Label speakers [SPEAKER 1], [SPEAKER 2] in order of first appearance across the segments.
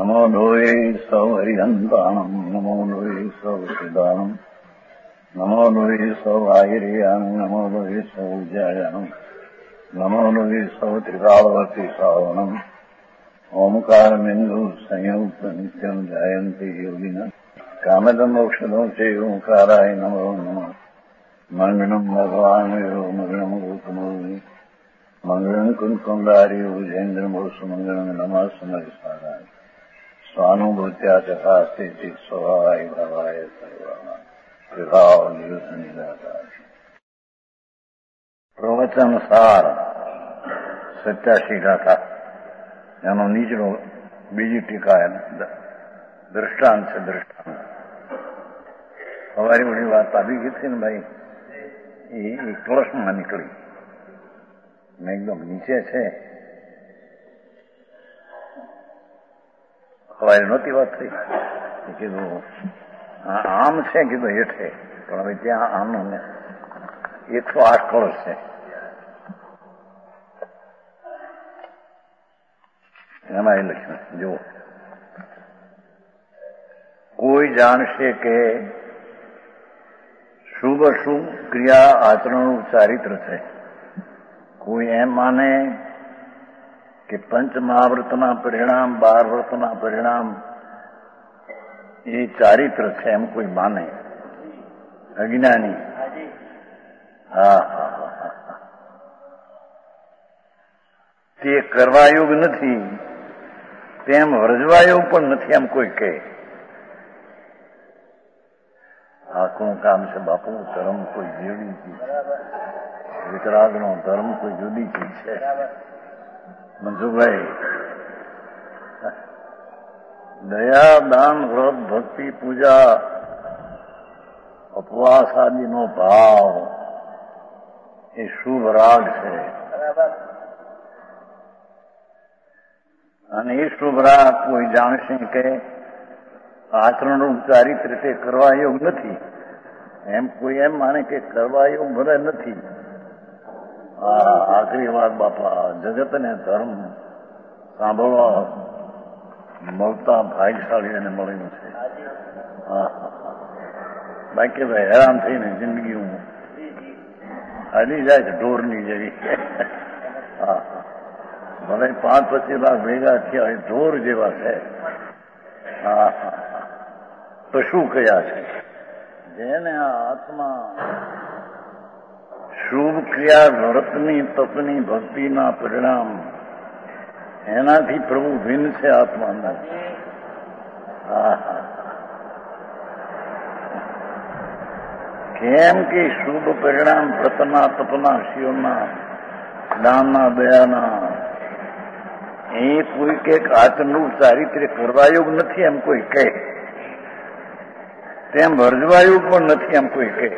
[SPEAKER 1] નમો લોહે સૌ હરિહંતાણમ નમો લોહે સૌ સિદ્ધાણમ નમો લોહે સૌ આહિર્યાણમ નમો લોહે સૌ જયાણમ નમો લોહે સૌ ત્રિકાળવતી શ્રાવણમ ઓમકારમિંદુ સંયુક્ત નિત્યમ જાયંતી યોગિના કામદમ ઔષધો છે ઓંકારાય નમો નમઃ મંગળમ ભગવાન મંગળમ ગૌતમોની મંગળમ કુંકુંડારી ઉજેન્દ્રમોષ મંગળમ નમઃ સમયસારાય સ્વાનુભૂત્યા ચકાસ્તે સ્વભાવાય ભાવાય સર્વા વિભાવ નિદાતા પ્રવચન સાર 87 ગાથા એનો નીચનો બીજી ટીકા દ્રષ્ટાંત છે. દ્રષ્ટાંત સવારી બધી વાત આવી ગઈ હતી ને ભાઈ, એ કળશમાં નીકળી ને એકદમ નીચે છે. સવારે નહોતી વાત થઈ, કીધું આમ છે, કીધું હેઠે, પણ હવે ત્યાં આમનું ને 108 કળશ છે. એમાં એ લખ્યું, જુઓ, કોઈ જાણશે કે શુભ અશુભ ક્રિયા આચરણનું ચારિત્ર છે. કોઈ એમ માને કે પંચ મહાવ્રતના પરિણામ 12 વ્રતના પરિણામ એ ચારિત્ર છે, એમ કોઈ માને, અજ્ઞાની. હા હા હા, તે કરવાયોગ નથી, તેમ વ્રજવાયોગ પણ નથી, એમ કોઈ કહે. આખું કામ છે બાપુ. ધર્મ કોઈ જુદી ચીજ છે, વિતરાગનો ધર્મ કોઈ જુદી ચીજ છે. મંજુભાઈ, દયા, દાન, વ્રત, ભક્તિ, પૂજા, ઉપવાસ આદિનો ભાવ એ શુભ રાગ છે. અને એ શુભ રાગ કોઈ જાણશે કે આચરણનું ચારિત્ર તે કરવા યોગ નથી, એમ કોઈ એમ માને કે કરવા યોગ ભલે નથી. આખરી વાત બાપા, જગતને ધર્મ સાંભળવા મળતા ભાગ્યશાળી એને મળ્યું છે. બાકી ભાઈ હેરાન થઈને જિંદગી હું હાલી જાય છે ઢોરની જેવી. ભલે 5-25 લાખ ભેગા થયા હોય, ઢોર જેવા છે. પશુ કયા છે? જેને આ આત્મા શુભ ક્રિયા, વ્રતની, તપની, ભક્તિના પરિણામ એનાથી પ્રભુ ભિન્ન છે આત્માના. કેમ કે શુભ પરિણામ વ્રતના, તપના, શિવના, દાનના, દયાના એ કોઈ કે આચરણનું ચારિત્ર કરવાયોગ નથી, એમ કોઈ કહે. તેમ વર્જવાયોગ પણ નથી, એમ કોઈ કહે.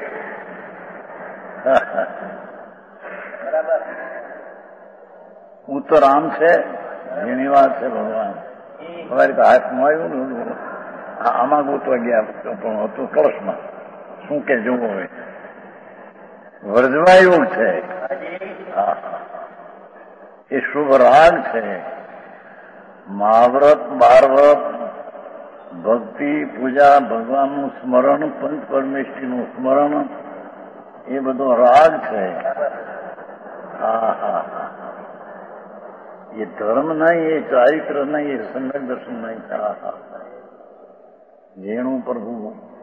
[SPEAKER 1] ઉત્તર આમ છે, જેની વાત છે ભગવાન. તમારી હાથમાં આવ્યું ને, આમાં ગોતવા ગયા પણ હતું કળશમાં. શું કે જોવું હોય, વર્જવાયોગ છે. એ શુભ રાગ છે. મહાવ્રત, 12 વ્રત, ભક્તિ, પૂજા, ભગવાનનું સ્મરણ, પંચ પરમેષ્ઠીનું સ્મરણ, એ બધો રાગ છે. એ ધર્મ નહીં, એ ચારિત્ર નહીં, એ સમ્યક દર્શન નહીં. જેનું પ્રભુ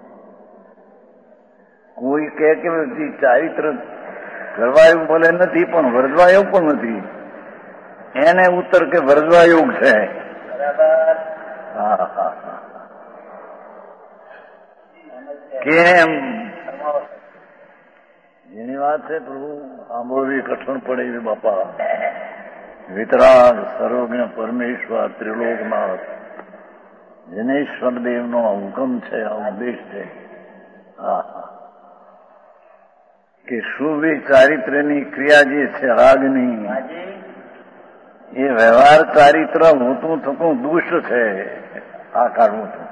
[SPEAKER 1] કોઈ કહે કે ચારિત્ર કરવાયું ભલે નથી, પણ વર્જવાયું પણ નથી, એને ઉત્તર કે વર્જવાયોગ છે. કેમ? જેની વાત છે પ્રભુ સાંભળવી કઠણ પડે એવી બાપા. વિતરાગ, સર્વજ્ઞ પરમેશ્વર, ત્રિલોકનાથ, જનેશ્વર દેવનો હુકમ છે, આ ઉપદેશ છે કે શુભ ચારિત્રની ક્રિયા જે છે રાગની, એ વ્યવહાર ચારિત્ર હોતું થતું દુષ્ટ છે. આ કાઢવું હતું.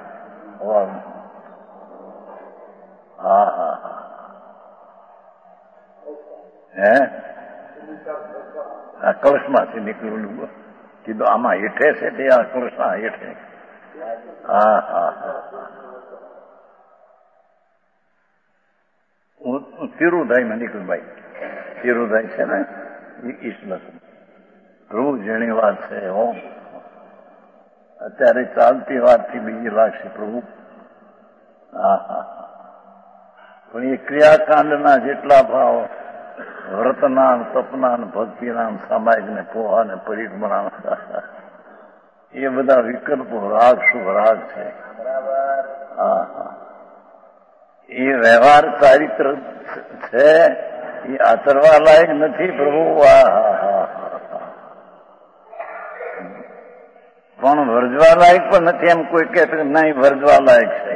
[SPEAKER 1] હે આ કળશમાંથી નીકળેલું કીધું, આમાં હેઠે છે તે આ કળશના હેઠે. હા હા ચિરુભાઈ મનિકભાઈ ચિરુભાઈ છે ને ઈશ્વર પ્રભુ જેની વાત છે હો અત્યારે ચાલતી વાતથી બીજી લાગશે પ્રભુ. હા હા પણ એ ક્રિયાકાંડના જેટલા ભાવ વ્રતના તપના ભક્તિના સામાયિક ને પોહા ને પરિક્રમણા એ બધા વિકલ્પો રાગ શુભ રાગ છે. હા હા એ વ્યવહાર ચારિત્ર છે એ આચરવા લાયક નથી પ્રભુ. પણ વર્જવા લાયક પણ નથી એમ કોઈ કહે નહીં વર્જવા લાયક છે.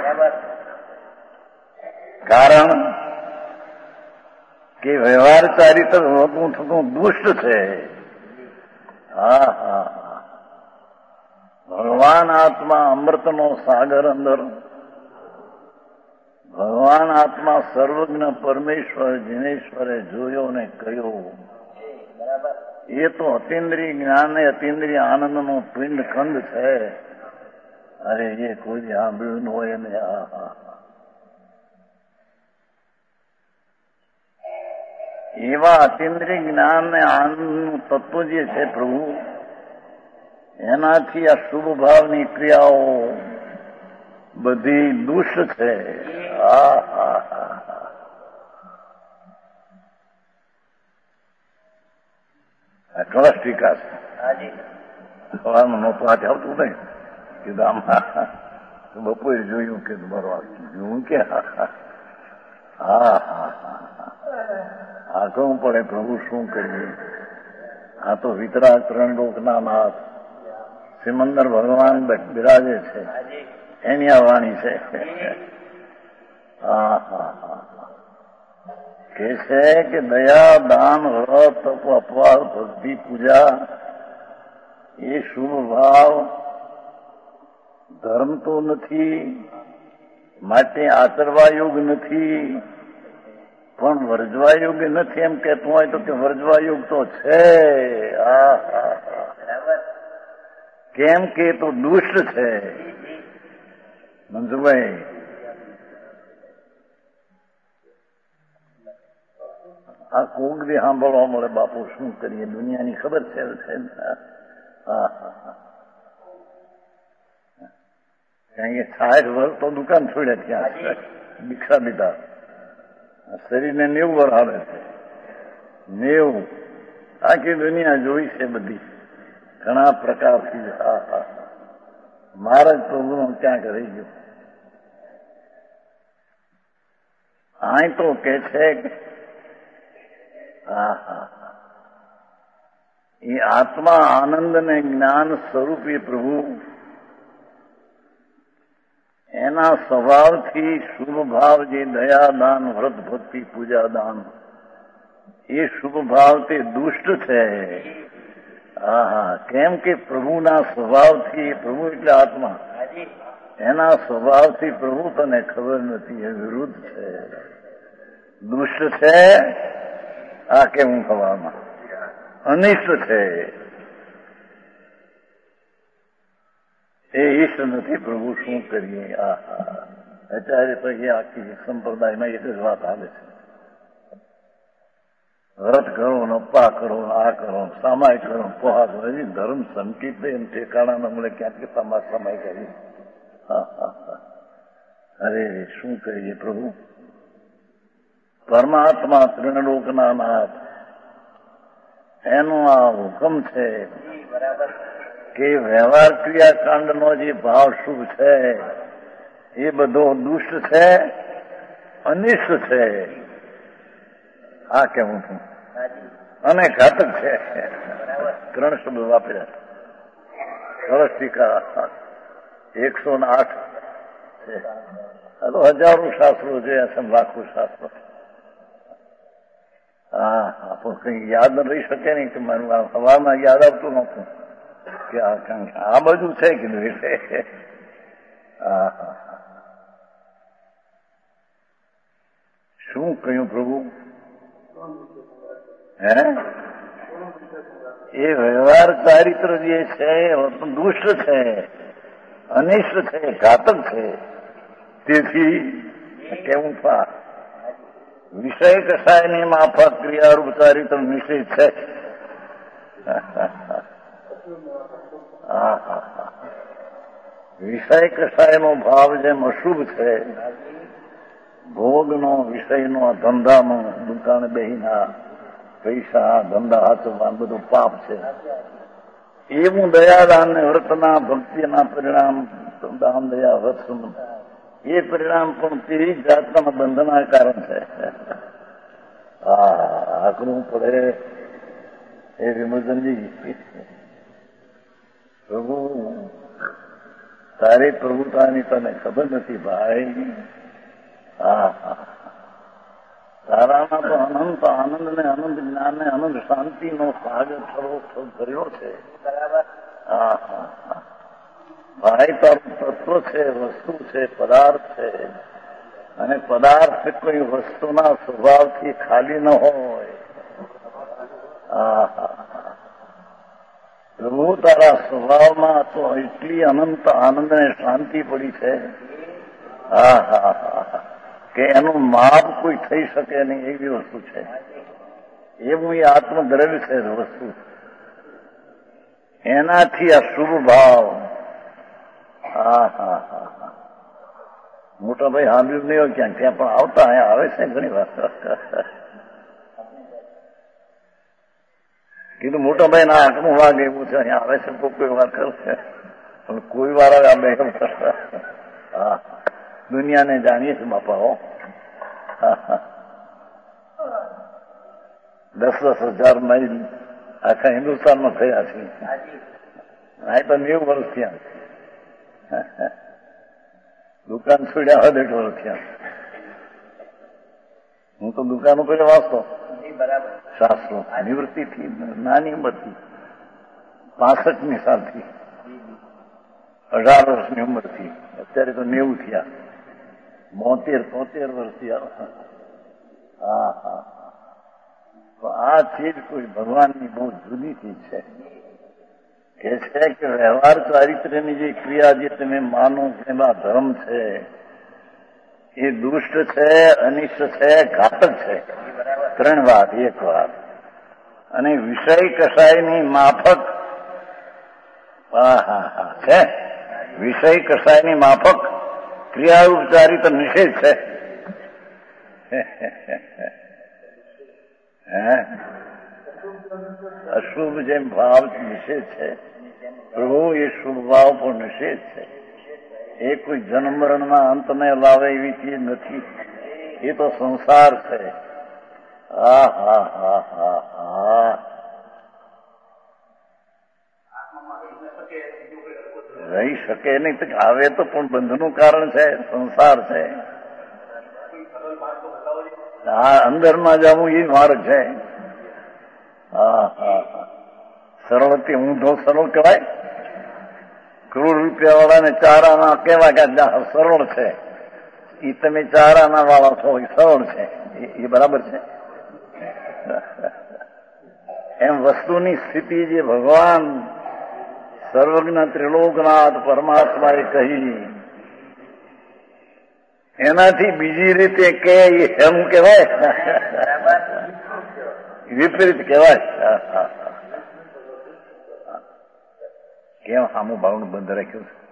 [SPEAKER 1] કારણ કે વ્યવહાર ચારિત્ર હોતું થતું દુષ્ટ છે. હા હા ભગવાન આત્મા અમૃતનો સાગર અંદર ભગવાન આત્મા સર્વજ્ઞ પરમેશ્વર જીનેશ્વરે જોયો ને કહ્યો એ તો અતિન્દ્રિય જ્ઞાન ને અતિન્દ્રિય આનંદનો પિંડ ખંડ છે. અરે એ કોઈ સાંભળ્યું ન હોય ને એવા અતિન્દ્રિય જ્ઞાન ને આનંદનું તત્વ જે છે પ્રભુ એનાથી આ શુભ ભાવની ક્રિયાઓ બધી દુષ્ટ છે. કળશ ટીકા છે સવારમાં નહોતું આજે આવતું નહીં કીધું આમાં બપોરે જોયું કે બરોબર જોયું કે હા કહું પડે પ્રભુ શું કરીએ. આ તો વિતરાગ ત્રણ લોકના નાથ સિમંદર ભગવાન બિરાજે છે એની આ વાણી છે. કે છે કે દયા દાન વ્રત તપ અપવાદ ભક્તિ પૂજા એ શુભ ભાવ ધર્મ તો નથી માટે આચરવા યોગ નથી પણ વર્જવા યોગ નથી એમ કહેતું હોય તો કે વર્જવા યોગ તો છે. કેમ કે તો દુષ્ટ છે. મંજુભાઈ આ કોક બી સાંભળવા મળે બાપુ શું કરીએ દુનિયાની ખબર છે. કારણ કે 60 વર્ષ તો દુકાન છોડ્યા ત્યાં દીક્ષા લીધા શરીરને 90 વર્ષ આવે છે. 90 આખી દુનિયા જોઈ છે બધી ઘણા પ્રકારથી. મહારાજ પ્રભુનું ક્યાંક રહી ગયું. અહીં તો કે છે એ આત્મા આનંદ ને જ્ઞાન સ્વરૂપી પ્રભુ એના સ્વભાવથી શુભ ભાવ જે દયા દાન વ્રત ભક્તિ પૂજા દાન એ શુભ ભાવ તે દુષ્ટ છે. કેમ કે પ્રભુના સ્વભાવથી પ્રભુ એટલે આત્મા એના સ્વભાવથી પ્રભુ તને ખબર નથી એ વિરુદ્ધ છે દુષ્ટ છે. આ કેવું ખવામાં અનિષ્ટ છે. એ ઈષ્ટ નથી પ્રભુ શું કરીએ. અત્યારે પછી આખી સંપ્રદાયમાં એક જ વાત આવે છે વ્રત કરો નપ્પા કરો આ કરો સામાય કરો પોહા કરો ધર્મ સંકિત એમ ઠેકાણા મળે ક્યાંથી સમાય કરી. અરે શું કરીએ પ્રભુ. પરમાત્મા ત્રિલોકના નાથ એનો આ હુકમ છે કે વ્યવહાર ક્રિયાકાંડનો જે ભાવ શુભ છે એ બધો દુષ્ટ છે અનિષ્ટ છે. આ કેવું છું અને ઘાતક છે. 3 શબ્દ વાપર્યા. કળશ ટીકા 108 છે. આ તો હજારો શાસ્ત્રો જોયા છે લાખો શાસ્ત્રો. પણ કઈ યાદ ન રહી શકે નહીં કે મારું આ હવામાં યાદ આવતું નહોતું કે આ બધું છે કે નહીં. શું કહ્યું પ્રભુ એ વ્યવહાર ચારિત્ર જે છે એ દુષ્ટ છે. અનિષ્ટ છે, ઘાતક છે. તેથી કેવું પા વિષય કસાયની માફક ક્રિયારૂપ ચારિત્ર નિશ્ચિત છે. વિષય કસાયનો ભાવ જેમ અશુભ છે, ભોગનો વિષયનો ધંધાનો દુકાન બેહીના પૈસા ધંધા હાચવા બધું પાપ છે. એવું દયાદાન ને વ્રતના ભક્તિના પરિણામ દાન દયા વ્રત એ પરિણામ પણ તેવી જાતના બંધના કારણ છે. આકરું પડે એ વિમોચનજી. પ્રભુ તારી પ્રભુતાની તને ખબર નથી ભાઈ. તારામાં તો અનંત આનંદ ને અનંત જ્ઞાન ને અનંત શાંતિનો સાગર ભર્યો છે. ભાઈ તારું તત્વ છે, વસ્તુ છે, પદાર્થ છે. અને પદાર્થ કોઈ વસ્તુના સ્વભાવથી ખાલી ન હોય. પ્રભુ તારા સ્વભાવમાં તો એટલી અનંત આનંદ અને શાંતિ પડી છે કે એનું માપ કોઈ થઈ શકે નહીં એવી વસ્તુ છે. એવું એ આત્મદ્રવ્ય છે વસ્તુ. એનાથી આ શુભ ભાવ. મોટા ભાઈ સાંભળ્યું નહીં હોય ક્યાંક, ત્યાં પણ આવતા અહીંયા આવે છે ઘણી વાર. કીધું મોટા ભાઈ ના આંખનું વાગે એવું છે, અહીંયા આવે છે કોઈ વાર કરશે પણ કોઈ વાર આવે અમે. દુનિયાને જાણીએ છીએ બાપાઓ. 10,000 માઇલ આખા હિન્દુસ્તાનમાં થયા છે. આ તો 90 વર્ષ થયા. દુકાન છોડ્યા હોય 1.5 વર્ષ થયા. હું તો દુકાનો પર વાંચતો શાસ્ત્રો નિવૃત્તિથી નાની ઉંમરથી 65ની સાલથી 18 વર્ષની ઉંમરથી અત્યારે તો 90 થયા. 72-73 વર્ષ થયા. આ ચીજ કોઈ ભગવાનની બહુ જુદી ચીજ છે. કે છે કે વ્યવહાર ચારિત્ર્યની જે ક્રિયા જે તમે માનો એમાં ધર્મ છે એ દુષ્ટ છે, અનિષ્ટ છે, ઘાતક છે. 3 વાત. 1 વાત. અને વિષય કસાયની માફક છે. વિષય કસાયની માફક ક્રિયારૂપ ચારિત્ર નિષેધ છે. અશુભ જેમ ભાવ નિષેધ છે, પ્રભુ એ શુભ ભાવ પણ નિષેધ છે. એ કોઈ જન્મ મરણના અંતને લાવે એવી ચીજ નથી. એ તો સંસાર છે. રહી શકે નહીં તો આવે તો પણ બંધનું કારણ છે, સંસાર છે. અંદરમાં જવું એ માર્ગ છે. સરળથી ઊંધો સરળ કહેવાય. કરોડ રૂપિયા વાળાને 4 આના કહેવાય કે સરળ છે. એ તમે 4 આના વાળા છો એ સરળ છે. એ બરાબર છે. એમ વસ્તુની સ્થિતિ જે ભગવાન સર્વજ્ઞ ત્રિલોકનાથ પરમાત્માએ કહી એનાથી બીજી રીતે કે એમ કહેવાય, વિપરીત કહેવાય. કેમ સામું બાવનું બંધ રાખ્યું છે?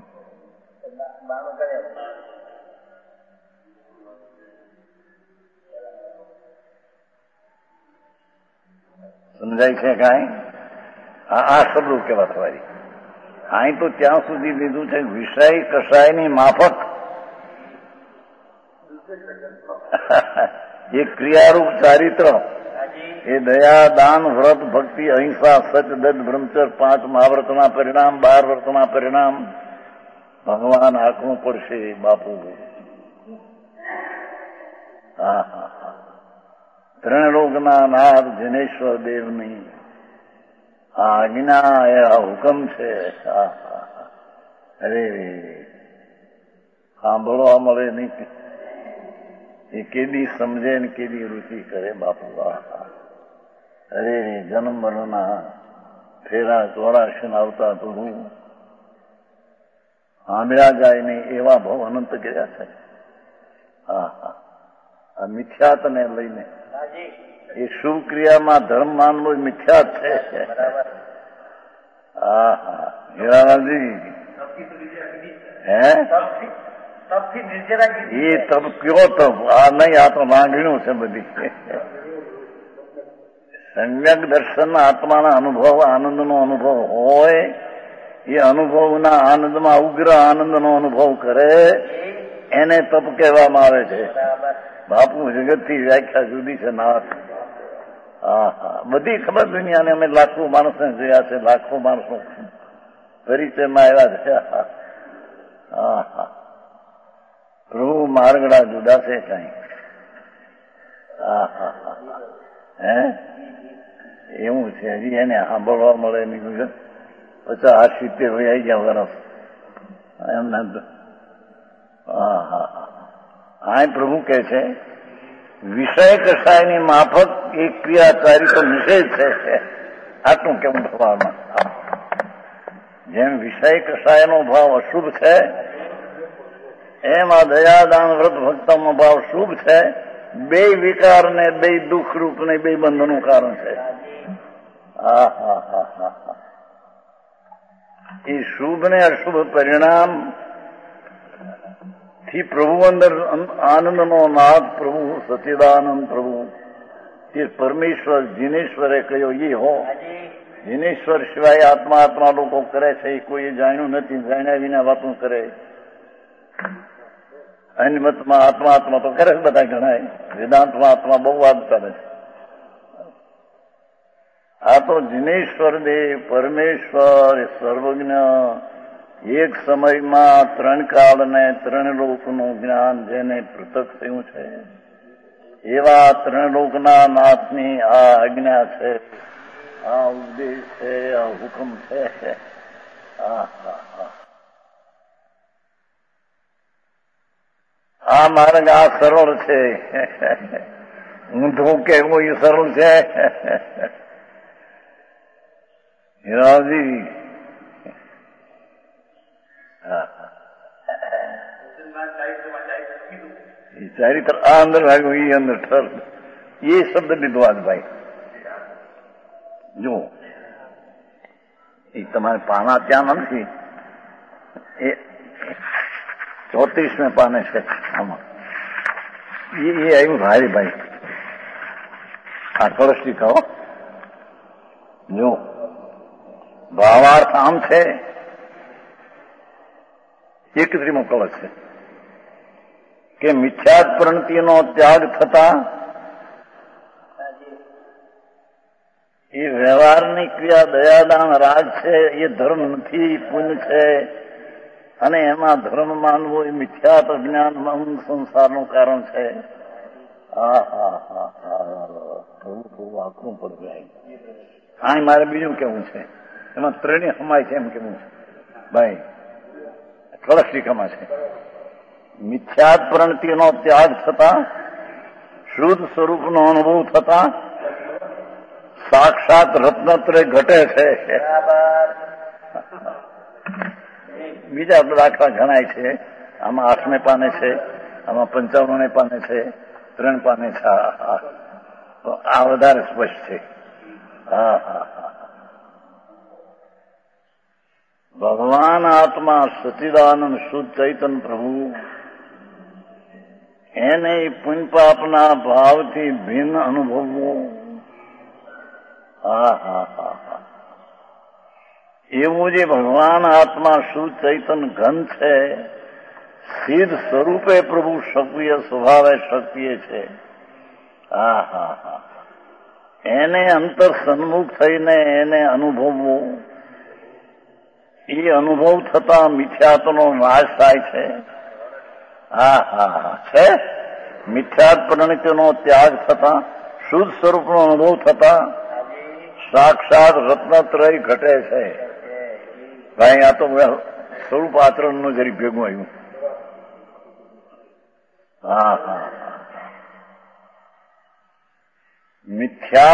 [SPEAKER 1] સમજાય છે કાંઈ? આ શબ્દો કેવા થવાય? અહીં તો ત્યાં સુધી લીધું છે વિષય કસાયની માફક એ ક્રિયારૂપ ચારિત્ર એ દયા, દાન, વ્રત, ભક્તિ, અહિંસા, સચ, દત્ત, બ્રહ્મચર્ય 5 મહાવ્રતના પરિણામ, 12 વ્રતના પરિણામ ભગવાન આંકવું પડશે બાપુ. ત્રણલોકના નાથ જનેશ્વર દેવની આજ્ઞા એ હુકમ છે. અરે સાંભળવા મળે નહીં એ કેદી સમજે ને કેદી રુચિ કરે બાપુ. અરે જન્મ મરણના ફેરા 84 આવતા તો હું સાંભળ્યા જાય નહીં એવા ભાવ અનંત કર્યા છે. હા હા, આ મિથ્યાતને લઈને એ શુભ ક્રિયામાં ધર્મ માનવો મિથ્યાત છે. હા હા, હીરાલાલજી હે એ તપ કયો તપ? આ નહીં, આ તો માંગણીઓ છે બધી. સમ્યક દર્શન આત્માના અનુભવ, આનંદનો અનુભવ હોય, એ અનુભવના આનંદમાં ઉગ્ર આનંદનો અનુભવ કરે એને તપ કહેવામાં આવે છે. બાપુ જગતથી વ્યાખ્યા જુદી છે નાથ. હા હા, બધી ખબર દુનિયાને અમે લાખો માણસને જોયા છે, લાખો માણસો પરિચયમાં આવ્યા છે. હા હા, પ્રભુ માર્ગડા જુદા છે કઈ. હા હા હા, હે એવું છે. હજી એને સાંભળવા મળે નહીં. 50-70 આવી ગયા વરસ એમને. હા હા હા, આ પ્રભુ કે છે વિષય કસાયની માફક એક ક્રિયાકારી તો નિષેધ છે. આટલું કેવું થવામાં? જેમ વિષય કસાયનો ભાવ અશુભ છે, એમાં દયાદાન વ્રત ભક્તનો ભાવ શુભ છે. બે વિકાર ને બે દુઃખ રૂપ ને બે બંધનું કારણ છે. હા હા હા હા હા, એ શુભ ને અશુભ પરિણામ થી પ્રભુ અંદર આનંદનો નાદ, પ્રભુ સચિદાનંદ પ્રભુ તે પરમેશ્વર જીનેશ્વરે કહ્યો એ હો. જીનેશ્વર સિવાય આત્મા આત્મા લોકો કરે છે, એ કોઈ જાણ્યું નથી. જાણ્યા વિના વાતો કરે. અન્યમતમાં આત્મા આત્મા તો કરે છે બધા ઘણા. વેદાંતમાં આત્મા બહુ વાત કરે છે. આ તો જીનેશ્વર દેવ પરમેશ્વર સર્વજ્ઞ, એક સમયમાં 3 કાળ ને 3 લોકનું જ્ઞાન જેને પૃથક થયું છે, એવા 3 લોકના નાથની આ આજ્ઞા છે, આ ઉપદેશ છે, આ હુકમ છે. હા હા હા, આ માર્ગ આ સરળ છે. ઊંધું કહેવું એ સરળ છે. હીરાજી ચારિત્ર આ અંદર લાગ્યું, એ અંદર ઠર એ શબ્દ લીધો આજ ભાઈ. જો એ તમારે પાના ત્યાં નથી, એ 34 પાને છે આમાં. એ આવ્યું ભાઈ ભાઈ આ કળશી કહો. જો ભાવાર્થ આમ છે, 31મો કળશ છે કે મિથ્યાત પ્રણતિનો ત્યાગ થતા એ વ્યવહારની ક્રિયા દયાદાન રાગ છે, એ ધર્મ નથી, પુણ્ય છે. અને એમાં ધર્મ માનવું એ મિથ્યાત અજ્ઞાન સંસારનું કારણ છે. હા હા હા હા, થોડું આખું પડે. હા, મારે બીજું કેવું છે, એમાં 3 સમાય છે એમ કેવું છે ભાઈ. કળશિકામાં છે મિથ્યાત પ્રણતિનો ત્યાગ થતા, શુદ્ધ સ્વરૂપનો અનુભવ થતા સાક્ષાત રત્નત્રય ઘટે છે. બીજા દાખલા ઘણાય છે. આમાં 8મે પાને છે, આમાં 55મે પાને છે, 3 પાને છે. આ વધારે સ્પષ્ટ છે. હા હા હા, ભગવાન આત્મા સચિદાનંદ શુદ્ધ ચૈતન પ્રભુ એને પુણ્ય પાપના ભાવથી ભિન્ન અનુભવવું. હા હા હા હા, એવું જે ભગવાન આત્મા શુદ્ધ ચૈતન ઘન છે, સિદ્ધ સ્વરૂપે પ્રભુ સક્રિય સ્વભાવે સક્રિય છે. હા હા હા, એને અંતર સન્મુખ થઈને એને અનુભવવું. એ અનુભવ થતા મિથ્યાત્વનો નાશ થાય છે. હા હા હા, છે. મિથ્યાત પ્રણતિનો ત્યાગ થતા, શુદ્ધ સ્વરૂપનો અનુભવ થતા સાક્ષાત રત્નત્રય ઘટે છે. ભાઈ આ તો સ્વરૂપ આચરણનું જરી ભેગું આવ્યું. હા હા,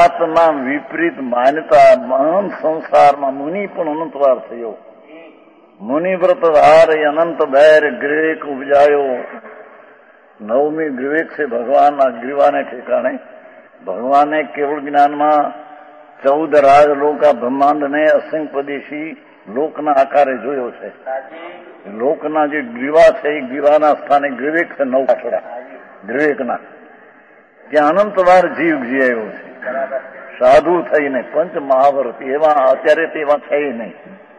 [SPEAKER 1] મિથ્યાત્વના વિપરીત માન્યતા મહાન સંસારમાં મુનિ પણ અનંતવાર થયો. મુનિવ્રત ધાર અનંત ધૈર ગ્રીવેક ઉપજાયો. નવમી ગ્રીવેક છે ભગવાનના ગ્રીવાને ઠેકાણે. ભગવાને કેવળ જ્ઞાનમાં 14 રાજલોકા બ્રહ્માંડને અસંખ્યપદેશી લોકના આકારે જોયો છે. લોકના જે ગ્રીવા છે એ ગ્રીવાના સ્થાને ગ્રીવેક છે. 9 પાછળ ગ્રીવેકના ત્યાં અનંતવાર જીવ જીવ્યો છે. સાધુ થઈને પંચ મહાવર્ત એવા અત્યારે તેવા છે નહીં.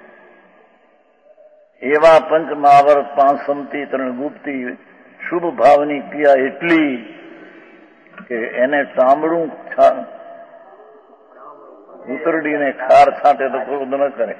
[SPEAKER 1] એવા પંચ મહાવર્ત 5 સમતી 3 ગુપ્તી શુભ ભાવની ક્રિયા એટલી કે એને ચામડું ઉતરડીને ખાર છાંટે તો ક્રોધ ન કરે.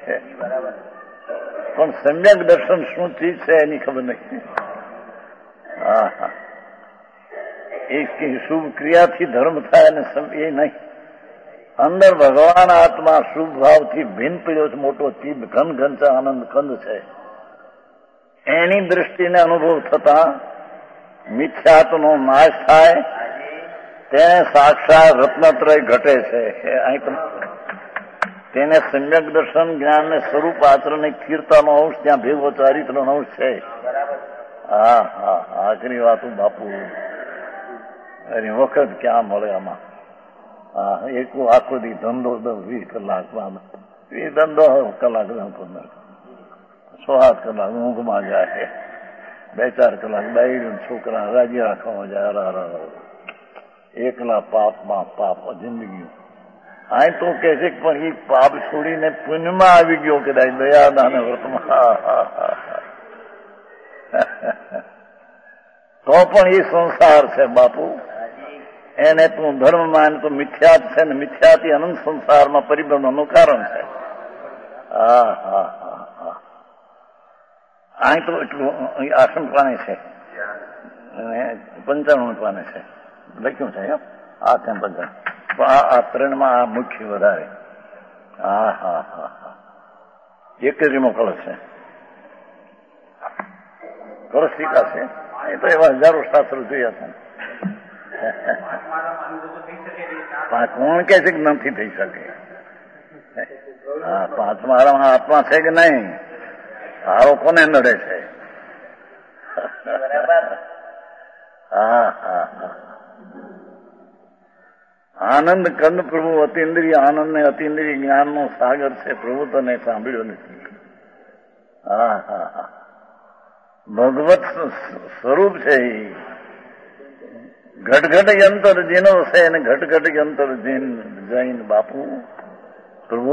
[SPEAKER 1] પણ સમ્યક દર્શન શું ચીજ છે એની ખબર નથી. હા, એ શુભ ક્રિયાથી ધર્મ થાય ને એ નહીં. અંદર ભગવાન આત્મા શુભ ભાવથી ભિન્ન પડ્યો છે. મોટો ચીજ ઘન ઘન છે, આનંદ કંદ છે. એની દ્રષ્ટિને અનુભવ થતા મિથ્યાત્વનો નાશ થાય. તેને સાક્ષાત રત્નત્રય ઘટે છે. તેને સમ્યક દર્શન જ્ઞાન ને સ્વરૂપ આચરણ સ્થિરતાનો અંશ ત્યાં ભેગો ચારિત્રનો અંશ છે. હા હા, આખરી વાતું બાપુ એની વખત ક્યાં મળે આમાં. હા, એક આખો દી ધંધો 10-20 કલાકમાં એ ધંધો કલાક 15 6-7 કલાક ઊંઘમાં જાય. 2-4 કલાક બાઈ છોકરા રાજી રાખવામાં જાય. એકલા પાપમાં પાપ જિંદગી. આ તો કે છે પણ એ પાપ છોડીને પુણ્યમાં આવી ગયો કદાચ દયાદાન વ્રતમાં તો પણ એ સંસાર છે બાપુ. એને તું ધર્મ માન તો મિથ્યાત છે ને મિથ્યાથી અનંત સંસારમાં પરિભ્રમણનું કારણ છે. હા હા હા હા. અહીં તો એટલું આસન પાને છે, 95 પાને છે લખ્યું છે. આ તેમ 95 પણ આ 3માં આ મુખ્ય વધારે. હા હા હા હા. 31મો કળશ છે. કળશ ટીકા છે. એ તો એવા હજારો શાસ્ત્રો જોયા છે. કોણ કે છે કે નથી થઈ શકે? હા, 5મા આત્મા છે કે નહીં? સારો કોને નડે છે? હા હા હા. આનંદ કંદ પ્રભુ અતિન્દ્રિય આનંદ ને અતિન્દ્રિય જ્ઞાનનો સાગર છે. પ્રભુ તને સાંભળ્યો નથી. હા હા હા. ભગવત સ્વરૂપ છે. ઘટઘટ યંતર જેનો છે એને ઘટઘટ યંતર જૈન બાપુ. પ્રભુ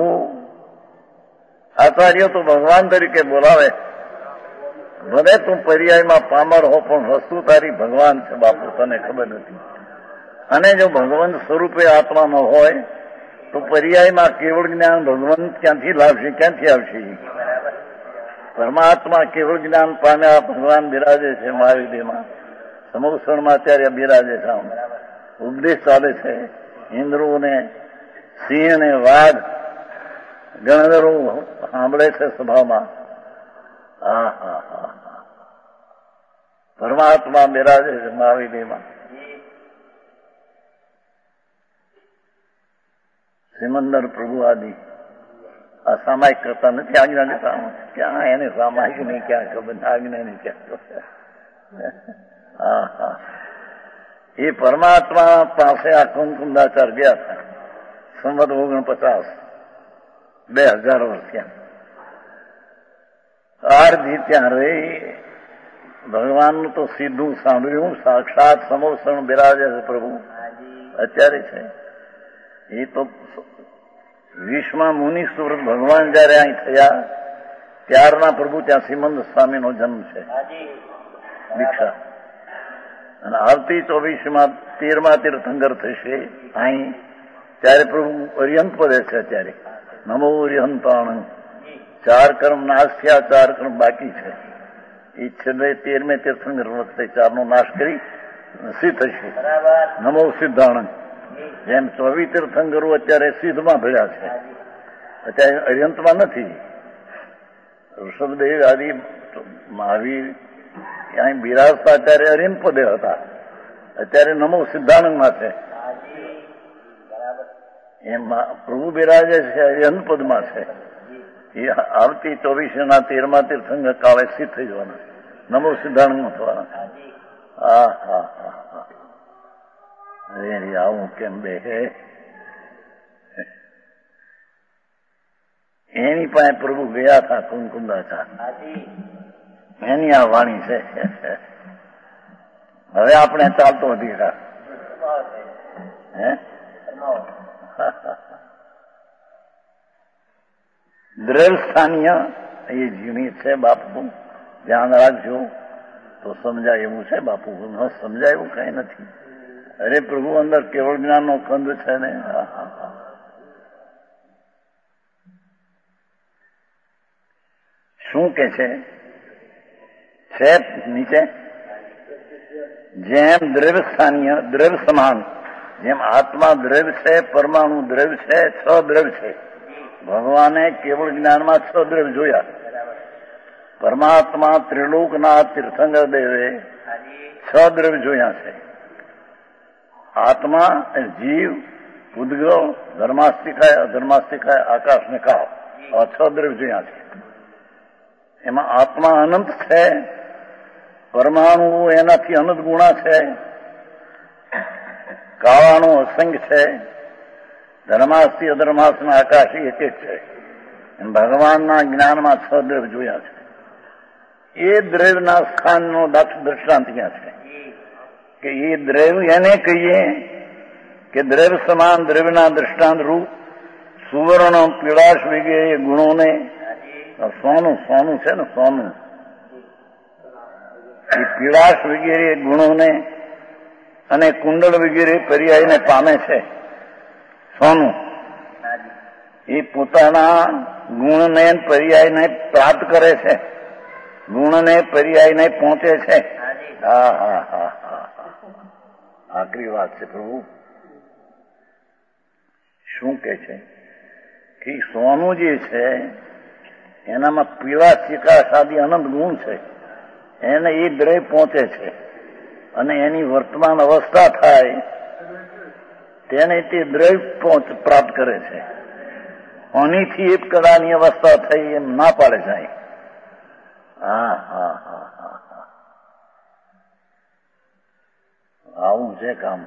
[SPEAKER 1] આચાર્ય તો ભગવાન તરીકે બોલાવે. ભલે તું પર્યાયમાં પામર હો પણ વસ્તુ તારી ભગવાન છે બાપુ, તને ખબર નથી. અને જો ભગવાન સ્વરૂપે આત્મા ન હોય તો પર્યાયમાં કેવળ જ્ઞાન ભગવાન ક્યાંથી લાવશે, ક્યાંથી આવશે? પરમાત્મા કેવળ જ્ઞાન પામ્યા ભગવાન બિરાજે છે મહાવિદ્યમાં. સમોસણમાં અત્યારે બિરાજે છે. ઉપદેશ ચાલે છે. ઇન્દ્રો ને સિંહ ને વાઘ ગણધરો સાંભળે છે સભામાં. હા હા હા હા. પરમાત્મા બિરાજે છે મહાવિદ્યમાં. સિમંદર પ્રભુ આદિ આ સામાયિક કરતા નથી. આજ્ઞા લેતા ક્યાં એને સામાયિક નહીં, ક્યાં ખબર આજ્ઞા નહીં, ક્યાં ખબર. હા હા. એ પરમાત્મા પાસે આ કુંકુંદાચાર ગયા હતા. સંવત 49, 2000 વર્ષ ત્યાં. આરધી ત્યાં રહી ભગવાનનું તો સીધું સાંભળ્યું. સાક્ષાત સમોસણ બિરાજે છે પ્રભુ અત્યારે છે. એ તો 20મા મુનિ સુરત ભગવાન જયારે અહીં થયા ત્યારના પ્રભુ ત્યાં સિમંદ સ્વામીનો જન્મ છે, દીક્ષા. અને આવતી 24માં 13મા તીર્થંકર થશે અહીં ત્યારે પ્રભુ અરિહંત પદે છે. અત્યારે નમો અરિહંતાણ. 4 કર્મ નાશ થયા, 4 કર્મ બાકી છે. એ છેલ્લે 13મે તીર્થંકર વખતે 4નો નાશ કરી સિદ્ધ થશે. નમો સિદ્ધાણંદ. જેમ 24 તીર્થંકરો અત્યારે સિદ્ધમાં ભેળ્યા છે, અત્યારે અરિહંતમાં નથી. ઋષભદેવ આદિ મહાવીર અહીં બિરાજતા ત્યારે અરિહંત પદે હતા, અત્યારે નમો સિદ્ધાનંદમાં છે. એમ પ્રભુ બિરાજે છે અરિહંત પદમાં છે. એ આવતી 24 13મા તીર્થંકર કાળે સિદ્ધ થઈ જવાના, નમો સિદ્ધાંતમાં થવાના. હા હા હા હા. અરે આવું કેમ બે એની પાસે પ્રભુ ગયા હતા કુંકુંદાચા, એની આ વાણી છે. હવે આપણે ચાલતો અધિકાર દ્રવ્ય સ્થાનીય એ ઝીણી છે બાપુ, ધ્યાન રાખજો તો સમજાય એવું છે બાપુ, ન સમજાય એવું કઈ નથી. અરે પ્રભુ અંદર કેવળ જ્ઞાનનો કંદ છે ને. શું કે છે નીચે? જેમ દ્રવ્ય સ્થાનીય દ્રવ્ય સમાન, જેમ આત્મા દ્રવ્ય છે, પરમાણુ દ્રવ્ય છે, 6 દ્રવ્ય છે. ભગવાને કેવળ જ્ઞાનમાં 6 દ્રવ્ય જોયા. પરમાત્મા ત્રિલોકના તીર્થંકર દેવે 6 દ્રવ્ય જોયા છે. આત્મા, જીવ, ઉદ્ગવ, ધર્માસ્તિકાય, અધર્માસ્તિકાય, આકાશ ને કાળ, આ 6 દ્રવ્ય જોયા છે. એમાં આત્મા અનંત છે, પરમાણુ એનાથી અનંત ગુણા છે, કાળાનું અસંખ્ય છે, ધર્માસ્તિ અધર્માસના આકાશી એક છે. ભગવાનના જ્ઞાનમાં 6 દ્રવ્ય જોયા છે. એ દ્રવ્યના સ્થાનનો દ્રષ્ટાંત ક્યાં છે? કે એ દ્રવ્ય એને કહીએ કે દ્રવ્ય સમાન દ્રવ્યના દ્રષ્ટાંત રૂપ સુવર્ણ, પીળાશ વગેરે ગુણોને, સોનું છે ને, સોનું એ પીળાશ વગેરે ગુણોને અને કુંડળ વગેરે પર્યાયને પામે છે. સોનું એ પોતાના ગુણને પર્યાયને પ્રાપ્ત કરે છે, ગુણને પર્યાયને પહોંચે છે. હા હા હા હા, આખરી વાત છે પ્રભુ. શું કે છે કે સોનું જે છે એનામાં પીળા, ચિકાસ આદિ અનંત ગુણ છે, એને એ દ્રવ્ય પહોંચે છે અને એની વર્તમાન અવસ્થા થાય તેને તે દ્રવ્ય પ્રાપ્ત કરે છે. અનીથી એક કદાની અવસ્થા થઈ એમ ના પાડે જાય. હા હા હા હા હા, આવું છે કામ.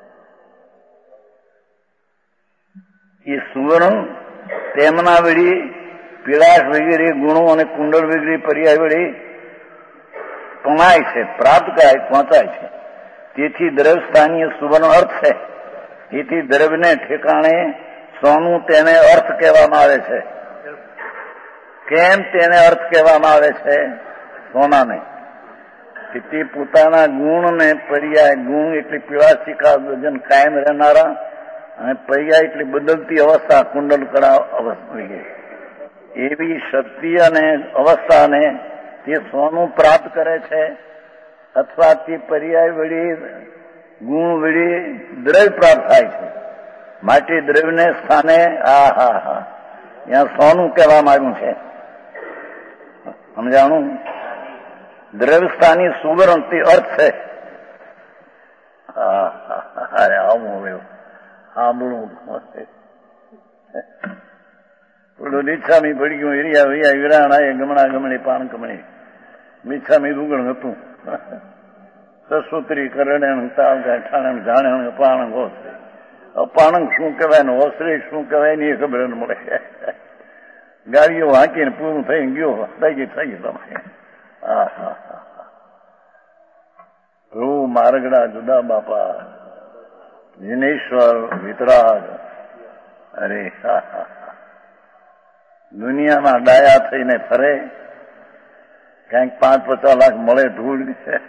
[SPEAKER 1] એ સુવર્ણ તેમના વળી પીળાશ વગેરે ગુણો અને કુંડળ વગેરે પર્યાય વળી પમાય છે, પ્રાપ્ત કરાય, પહોંચાય છે. તેથી દ્રવ્ય સ્થાનીય સુવર્ણ અર્થ છે. તેથી દ્રવ્યને ઠેકાણે સોનું તેને અર્થ કહેવામાં આવે છે. કેમ તેને અર્થ કહેવામાં આવે છે સોનાને? કે તે પોતાના ગુણને પર્યાય, ગુણ એટલે પીળા, ચિકાસ, વજન કાયમ રહેનારા, અને પર્યાય એટલે બદલતી અવસ્થા, કુંડલ કળા અવસ્થા, એવી શક્તિ અને અવસ્થાને તે સોનું પ્રાપ્ત કરે છે, અથવા તે પર્યાય વળી ગુણ વળી દ્રવ્ય પ્રાપ્ત થાય છે. માટે દ્રવ્યને સ્થાને ત્યાં સોનું કહેવામાં આવ્યું છે. સમજાણું? દ્રવ્ય સ્થાની સુવર્ણ તે અર્થ છે. અરે આવું હવે સાંભળું. પેલું નીચામી પડી ગયું, એરિયા વૈયા વિરાણા એ ગમણા ગમણી પાન કમણી, નીચામી રૂગણ હતું. સસુત્રી કરણે તાવ ઠાણે જાણે પાણંગ હોસરી. પાણંગ શું કહેવાય ને હોસરી શું કહેવાય ને એ ખબર ન મળે. ગાડીઓ હાંકીને પૂરું થઈ ગયો, થઈ ગયું તમે. હા હા હા, રૂ મારગડા જુદા બાપા, જીનેશ્વર વિતરાગ. અરે હા હા, દુનિયામાં ડાયા થઈને ફરે, ક્યાંક 5-50 લાખ મળે ધૂળ.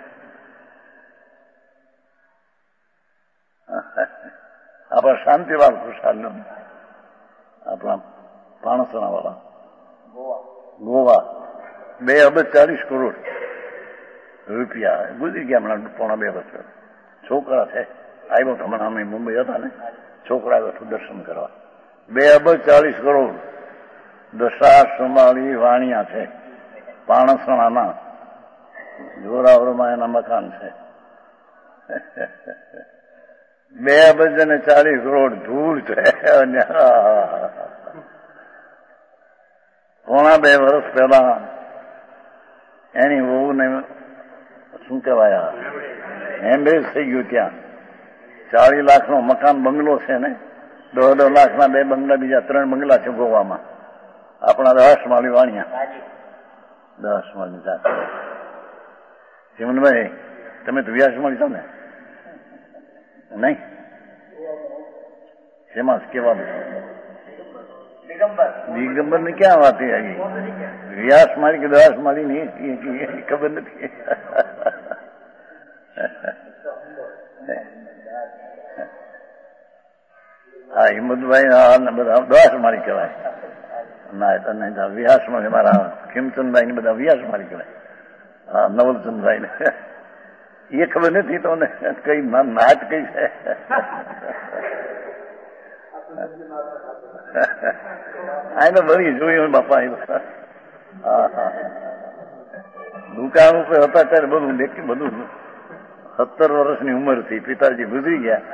[SPEAKER 1] આપણા શાંતિલાલ ખુશાલ, આપણા પાણસણા વાળા ગોવા 2 અબજ 40 કરોડ રૂપિયા ગુજરી ગયા હમણાં, 1.5 વર્ષ. છોકરા છે, આવ્યો તો હમણાં અમે મુંબઈ હતા ને, છોકરા આવ્યો તો દર્શન કરવા. 2 અબજ 40 કરોડ દશા સંભાળી વાણિયા છે, પાણસણાના જોરાવરમાં એના મકાન છે. 2 અબજ અને 40 કરોડ ધૂળ છે. પોણા 2 વર્ષ પહેલા એની વહુને શું કહેવાય હેમરેજ થઈ ગયું. ત્યાં 40 લાખનો મકાન બંગલો છે ને, 2.5 લાખના 2 બંગલા, બીજા 3 બંગલા છે ગોવામાં. આપણા 10 માળી વાણિયા, 10 માળી જાત. ચીમનભાઈ, તમે તો વ્યાસ મળી છો ને? નહીં, શેમાં કેવા દિગંબર ની ક્યાં વાત આવી? વ્યાસ મારી કે 10 મારી ની ખબર નથી. હા, હિંમતભાઈ બધા 10 મારી કહેવાય. ના નહીં, વ્યાસ મારી મારા ખીમચંદભાઈ ને બધા વ્યાસ મારી કહેવાય. હા, નવલચંદભાઈ ને એ ખબર નથી તો ને કઈ નાચ કઈ છે. આ તો બધી જોયું બાપા. હા હા, દુકાન ઉપર હતા ત્યારે બધું દેખ્યું. બધું 17 વર્ષની ઉંમરથી પિતાજી ગુજરી ગયા.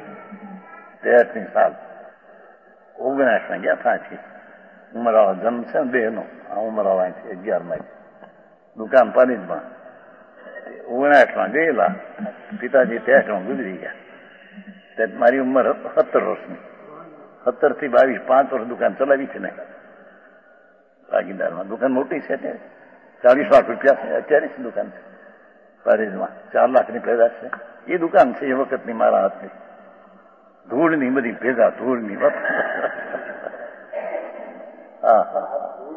[SPEAKER 1] 83 સાલ, 19 ગયા થાંચી. ઉમરાળા જન્મ છે ને 2 નો. આ ઉમરાળા છે 11 દુકાન પાલીજમાં. 19 ગયેલા પિતાજી, 63 ગુજરી ગયા. મારી ઉંમર 17 વર્ષની. 17 થી 22, 5 વર્ષ દુકાન ચલાવી છે ને ભાગીદારમાં. દુકાન મોટી છે અત્યારે, 40 લાખ રૂપિયા છે અત્યારે જ દુકાન છે પારીજમાં. 4 લાખની પેદા છે એ દુકાન છે એ વખતની મારા હાથની. ધૂળની બધી ભેગા, ધૂળની. હા હા,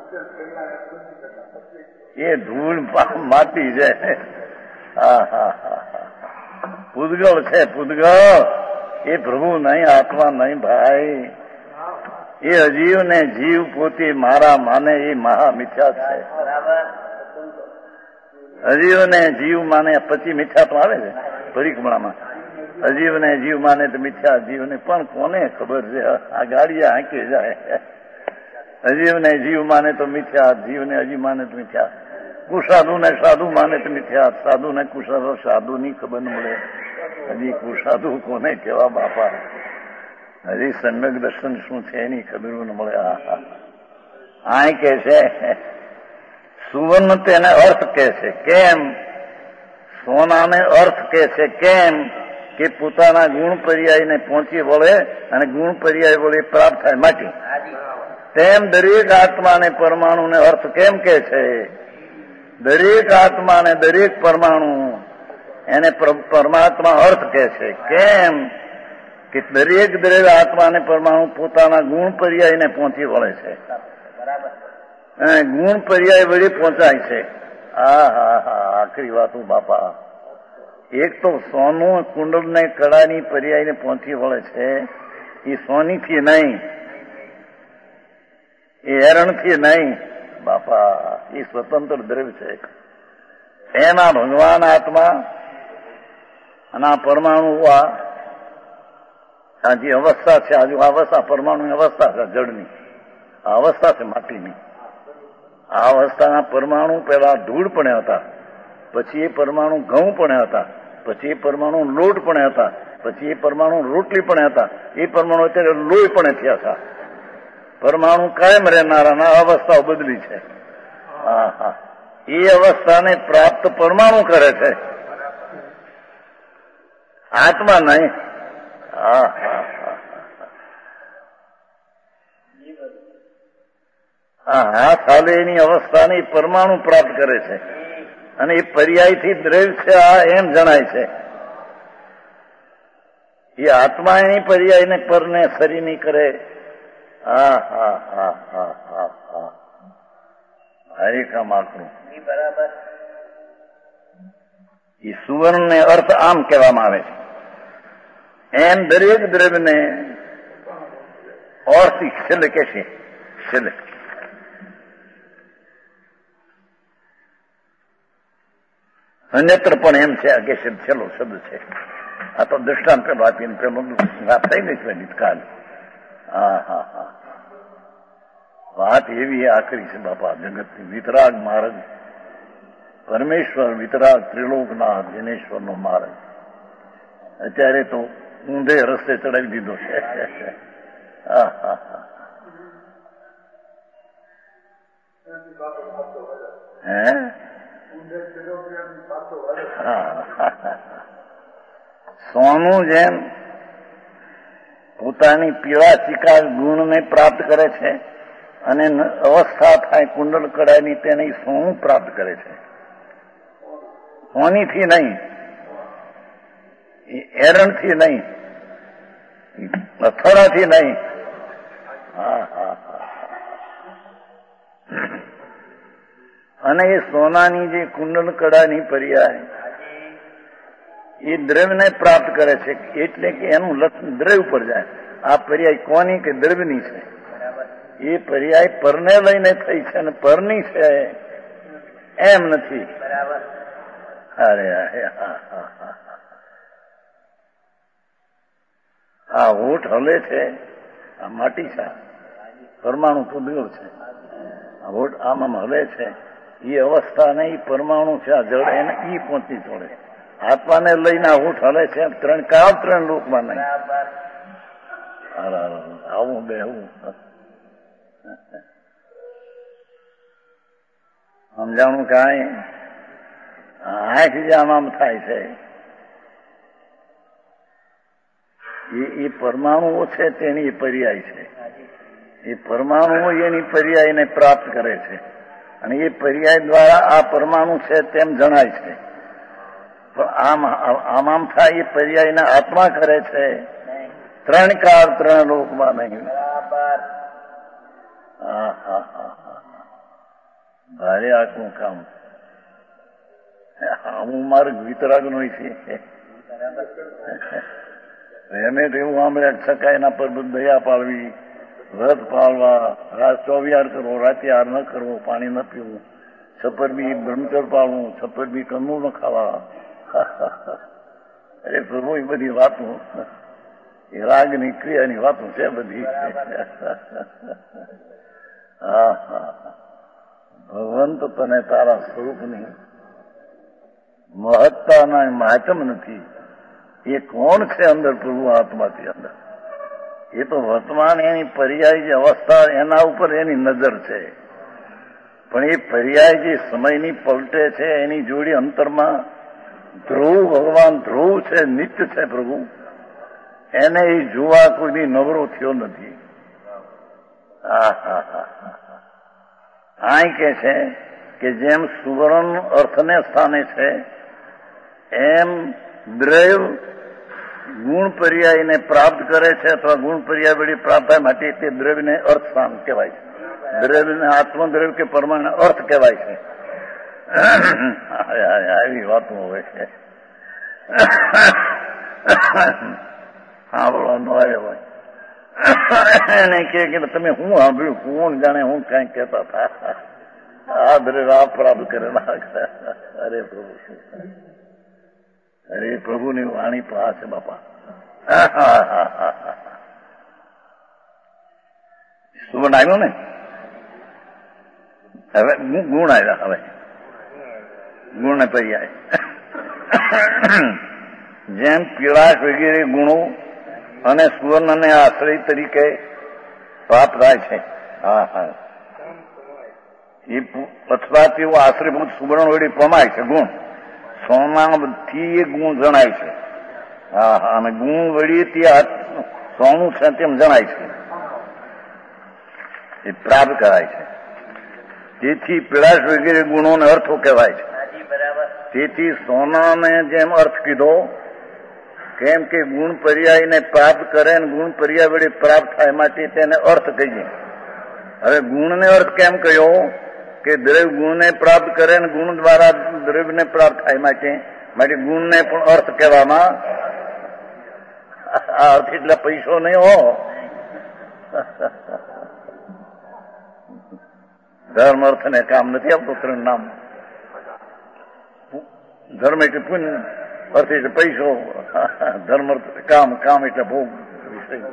[SPEAKER 1] એ ધૂળ માટી છે. હા હા હા, પૂદગળ છે પૂદગળ. એ પ્રભુ નહીં, આત્મા નહીં ભાઈ. એ અજીવ ને જીવ પોતે મારા માને એ મહા મિથ્યા છે. અજીવ ને જીવ માને પછી મિથ્યા તો આવે છે પરિક્રમામાં. અજીવ ને જીવ માને તો મિથ્યા, જીવને પણ કોને ખબર છે? આ ગાડી હાંકી જાય. અજીવ ને જીવ માને તો મિથ્યા, જીવને અજીવ માને તો મિથ્યા. કુસાધુ ને સાધુ માને તો મિથ્યા, સાધુ ને કુસાધુ, સાધુ ની ખબર ન મળે. હજી કુસાધુ કોને કેવા બાપા? હજી સમ્યક દર્શન શું છે એની ખબર ન મળે. આ કે છે સુવર્ણ તેને અર્થ કે છે. કેમ? સોનાને અર્થ કે છે. કેમ કે પોતાના ગુણ પર્યાયને પહોંચી વળે અને ગુણ પર્યાય વળે પ્રાપ્ત થાય માટી. તેમ દરેક આત્માને પરમાણુને અર્થ કેમ કે છે? દરેક આત્માને દરેક પરમાણુ એને પરમાત્મા અર્થ કે છે. કેમ કે દરેક આત્માને પરમાણુ પોતાના ગુણ પર્યાયને પહોંચી વળે છે. ગુણ પર્યાય વળી પહોંચાય છે. હા હા હા, આખરી વાતો બાપા. એક તો સોનું કુંડલને કળાની પર્યાયને પહોંચી વળે છે. એ સોનીથી નહીં, એ હેરણથી નહીં બાપા. એ સ્વતંત્ર દ્રવ્ય છે. એના ભગવાન આત્મા અને આ પરમાણુ, આ જે અવસ્થા છે, આજુ અવસ્થા પરમાણુની અવસ્થા છે જળની, આ અવસ્થા છે માટીની. આ અવસ્થાના પરમાણુ પેલા ધૂળ પણ હતા, પછી એ પરમાણુ ઘઉં પણ હતા, પછી એ પરમાણુ લોટ પણ હતા, પછી એ પરમાણુ રોટલી પણ હતા, એ પરમાણુ અત્યારે લોહી પણ થયા હતા. પરમાણુ કાયમ રહેનારા અવસ્થાઓ બદલી છે. હા હા, એ અવસ્થાને પ્રાપ્ત પરમાણુ કરે છે, આત્મા નહીં. હા હા હા, હાથ હાલે એની અવસ્થાને પરમાણુ પ્રાપ્ત કરે છે અને એ પર્યાયથી દ્રવ્ય છે આ એમ જણાય છે. એ આત્મા એની પર્યાયને પરને સરી નહીં કરે. હા હા હા હા હા હા, હરિકામ આકરું બરાબર. એ સુવર્ણને અર્થ આમ કહેવામાં આવે છે. એમ દરેક દ્રવ્યને અર્થ છેલ્લે કે છે. છેલ્લે અન્યત્ર પણ એમ છે કે છેલ્લો શબ્દ છે. આ તો દ્રષ્ટાંત પેલો આપીને પેલો વાત થઈ ગઈ છે નિતકાલ. હા હા હા, વાત એવી આખરી છે બાપા જગતની. વિતરાગ માર્ગ, પરમેશ્વર વિતરાગ, ત્રિલોકનાથ દિનેશ્વરનો માર્ગ અત્યારે તો ઊંધે રસ્તે ચડાવી દીધો છે. હા હા હા, હે સોનું જેમ પોતાની પીળા ચિકાર ગુણને પ્રાપ્ત કરે છે અને અવસ્થા થાય કુંડળ કડાયની તેને સોનું પ્રાપ્ત કરે છે. સોનીથી નહીં, એરણથી નહીં, અથડાથી નહીં. અને એ સોનાની જે કુંડળ કડાની પર્યાય એ દ્રવ્યને પ્રાપ્ત કરે છે, એટલે કે એનું લક્ષણ દ્રવ્ય પર જાય. આ પર્યાય કોની કે દ્રવ્યની છે? એ પર્યાય પરને લઈને થઈ છે અને પરની છે એમ નથી. અરે આ હોઠ હલે છે, આ માટી છે, પરમાણુ તો દૂર છે. આ હોઠ આમ હલે છે, એ અવસ્થા ને એ પરમાણુ છે, આ જળ એને ઈ પહોંચી જોડે. આત્માને લઈને આ હોઠ હલે છે, ત્રણ લોકમાં નહીં. આવું બેહવું સમજાણું કાંઈ આંખ જે આમ થાય છે એ પરમાણુઓ છે તેની પર્યાય છે. એ પરમાણુઓ એની પર્યાયને પ્રાપ્ત કરે છે અને એ પર્યાય દ્વારા આ પરમાણુ છે તેમ જણાય છે. પણ આમ થાય એ પર્યાયને આત્મા કરે છે, ત્રણ કાળ ત્રણ લોકમાં નહીં. ભારે આખું કામ. હું માર્ગ વિતરાગ નો છે. એને એવું સાંભળ્યા છકાયના પર દયા પાડવી, વ્રત પાળવા, રાત ચોવિયાર કરવો, રાતે હાર ન કરવો, પાણી ન પીવું, છપ્પરબી બ્રહ્મચર પાળવું, છપ્પરબી કંદમૂળ ન ખાવા. અરે પ્રભુ એ બધી વાતો એ રાગની ક્રિયાની વાતો છે બધી. ભગવંત તને તારા સ્વરૂપની મહત્તાના માતમ નથી. એ કોણ છે અંદર? પ્રભુ આત્માથી અંદર. એ તો વર્તમાન એની પર્યાય જે અવસ્થા એના ઉપર એની નજર છે. પણ એ પર્યાય જે સમયની પલટે છે એની જોડી અંતરમાં ધ્રુવ ભગવાન ધ્રુવ છે, નિત્ય છે પ્રભુ. એને એ જોવા કોઈ નવરો થયો નથી. આ કે છે કે જેમ સુવર્ણ અર્થને સ્થાને છે એમ દ્રવ્ય ગુણ પર્યાયને પ્રાપ્ત કરે છે અથવા ગુણ પર્યાય વળી પ્રાપ્ત થાય માટે તે દ્રવ્યને અર્થ સ્થાન કહેવાય છે. દ્રવ્યને આત્મદ્રવ્ય કે પરમાણુ અર્થ કહેવાય છે. આવી વાતો હોય છે. સાંભળવાનું આવે હોય એને કે તમે હું સાંભળ્યું, કોણ જાણે હું કઈ કહેતા હતા. આ દ્રવ્ય આ પ્રાપ્ત કરેલા. અરે પ્રભુ શું, અરે પ્રભુની વાણી પાસે બાપા. સુવર્ણ આવ્યો ને, હવે ગુણ આવ્યા. હવે ગુણ પર્યાય જેમ પીળાશ વગેરે ગુણો અને સુવર્ણને આશ્રય તરીકે પ્રાપ્ત થાય છે. એ અથવા તેઓ આશ્રયભૂત સુવર્ણ વડે પમાય છે. ગુણ સોનાથી એ ગુણ જણાય છે. અને ગુણ વળી તે સોનું છે તેમ જણાય છે, એ પ્રાપ્ત કરાય છે. તેથી પીળાશ વગેરે ગુણોને અર્થો કહેવાય છે. તેથી સોનાને જેમ અર્થ કીધો, કેમ કે ગુણ પર્યાયને પ્રાપ્ત કરે ને ગુણ પર્યાય વડે પ્રાપ્ત થાય માટે તેને અર્થ કહીએ. હવે ગુણને અર્થ કેમ કહ્યો? કે દ્રવ્ય ગુણને પ્રાપ્ત કરે ને ગુણ દ્વારા દ્રવ્યને પ્રાપ્ત થાય માટે ગુણને પણ અર્થ કહેવામાં. આ અર્થ એટલે પૈસો નહીં હો. ધર્મ અર્થ ને કામ નથી આપતું. ત્રણ નામ. ધર્મ એટલે પુણ્ય, અર્થ એટલે પૈસો, ધર્મ અર્થ કામ, કામ એટલે ભોગ વિષય.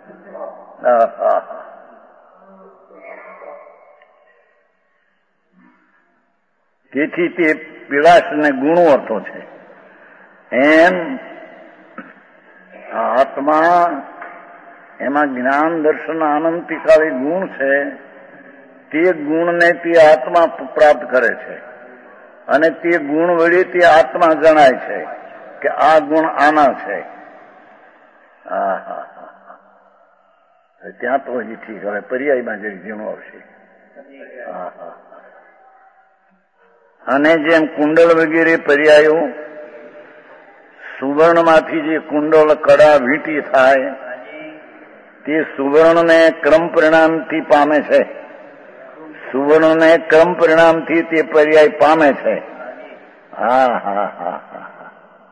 [SPEAKER 1] તેથી તે પીળાશ ને ગુણો અર્થો છે. એમ આત્મા એમાં જ્ઞાન દર્શન આનંતિકાળી ગુણ છે તે ગુણને તે આત્મા પ્રાપ્ત કરે છે અને તે ગુણ વડે તે આત્મા જણાય છે કે આ ગુણ આના છે. હા હા હા, ત્યાં તો હજી ઠીક. હવે પર્યાયમાં જરી ઝીણું આવશે. હા હા. અને જેમ કુંડળ વગેરે પર્યાયો સુવર્ણમાંથી જે કુંડળ કડા વીંટી થાય તે સુવર્ણને ક્રમ પરિણામથી પામે છે. સુવર્ણને ક્રમ પરિણામથી તે પર્યાય પામે છે. હા હા હા હા.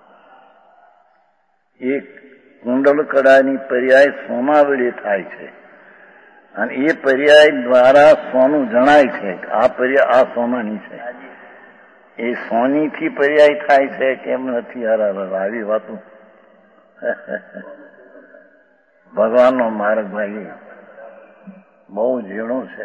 [SPEAKER 1] એક કુંડળ કડાની પર્યાય સોના વડે થાય છે અને એ પર્યાય દ્વારા સોનું જણાય છે. આ પર્યાય આ સોનાની છે. એ સોનીથી પર્યાય થાય છે કેમ નથી? આવી વાતો ભગવાનનો માર્ગ ભાઈ બહુ ઝીણો છે.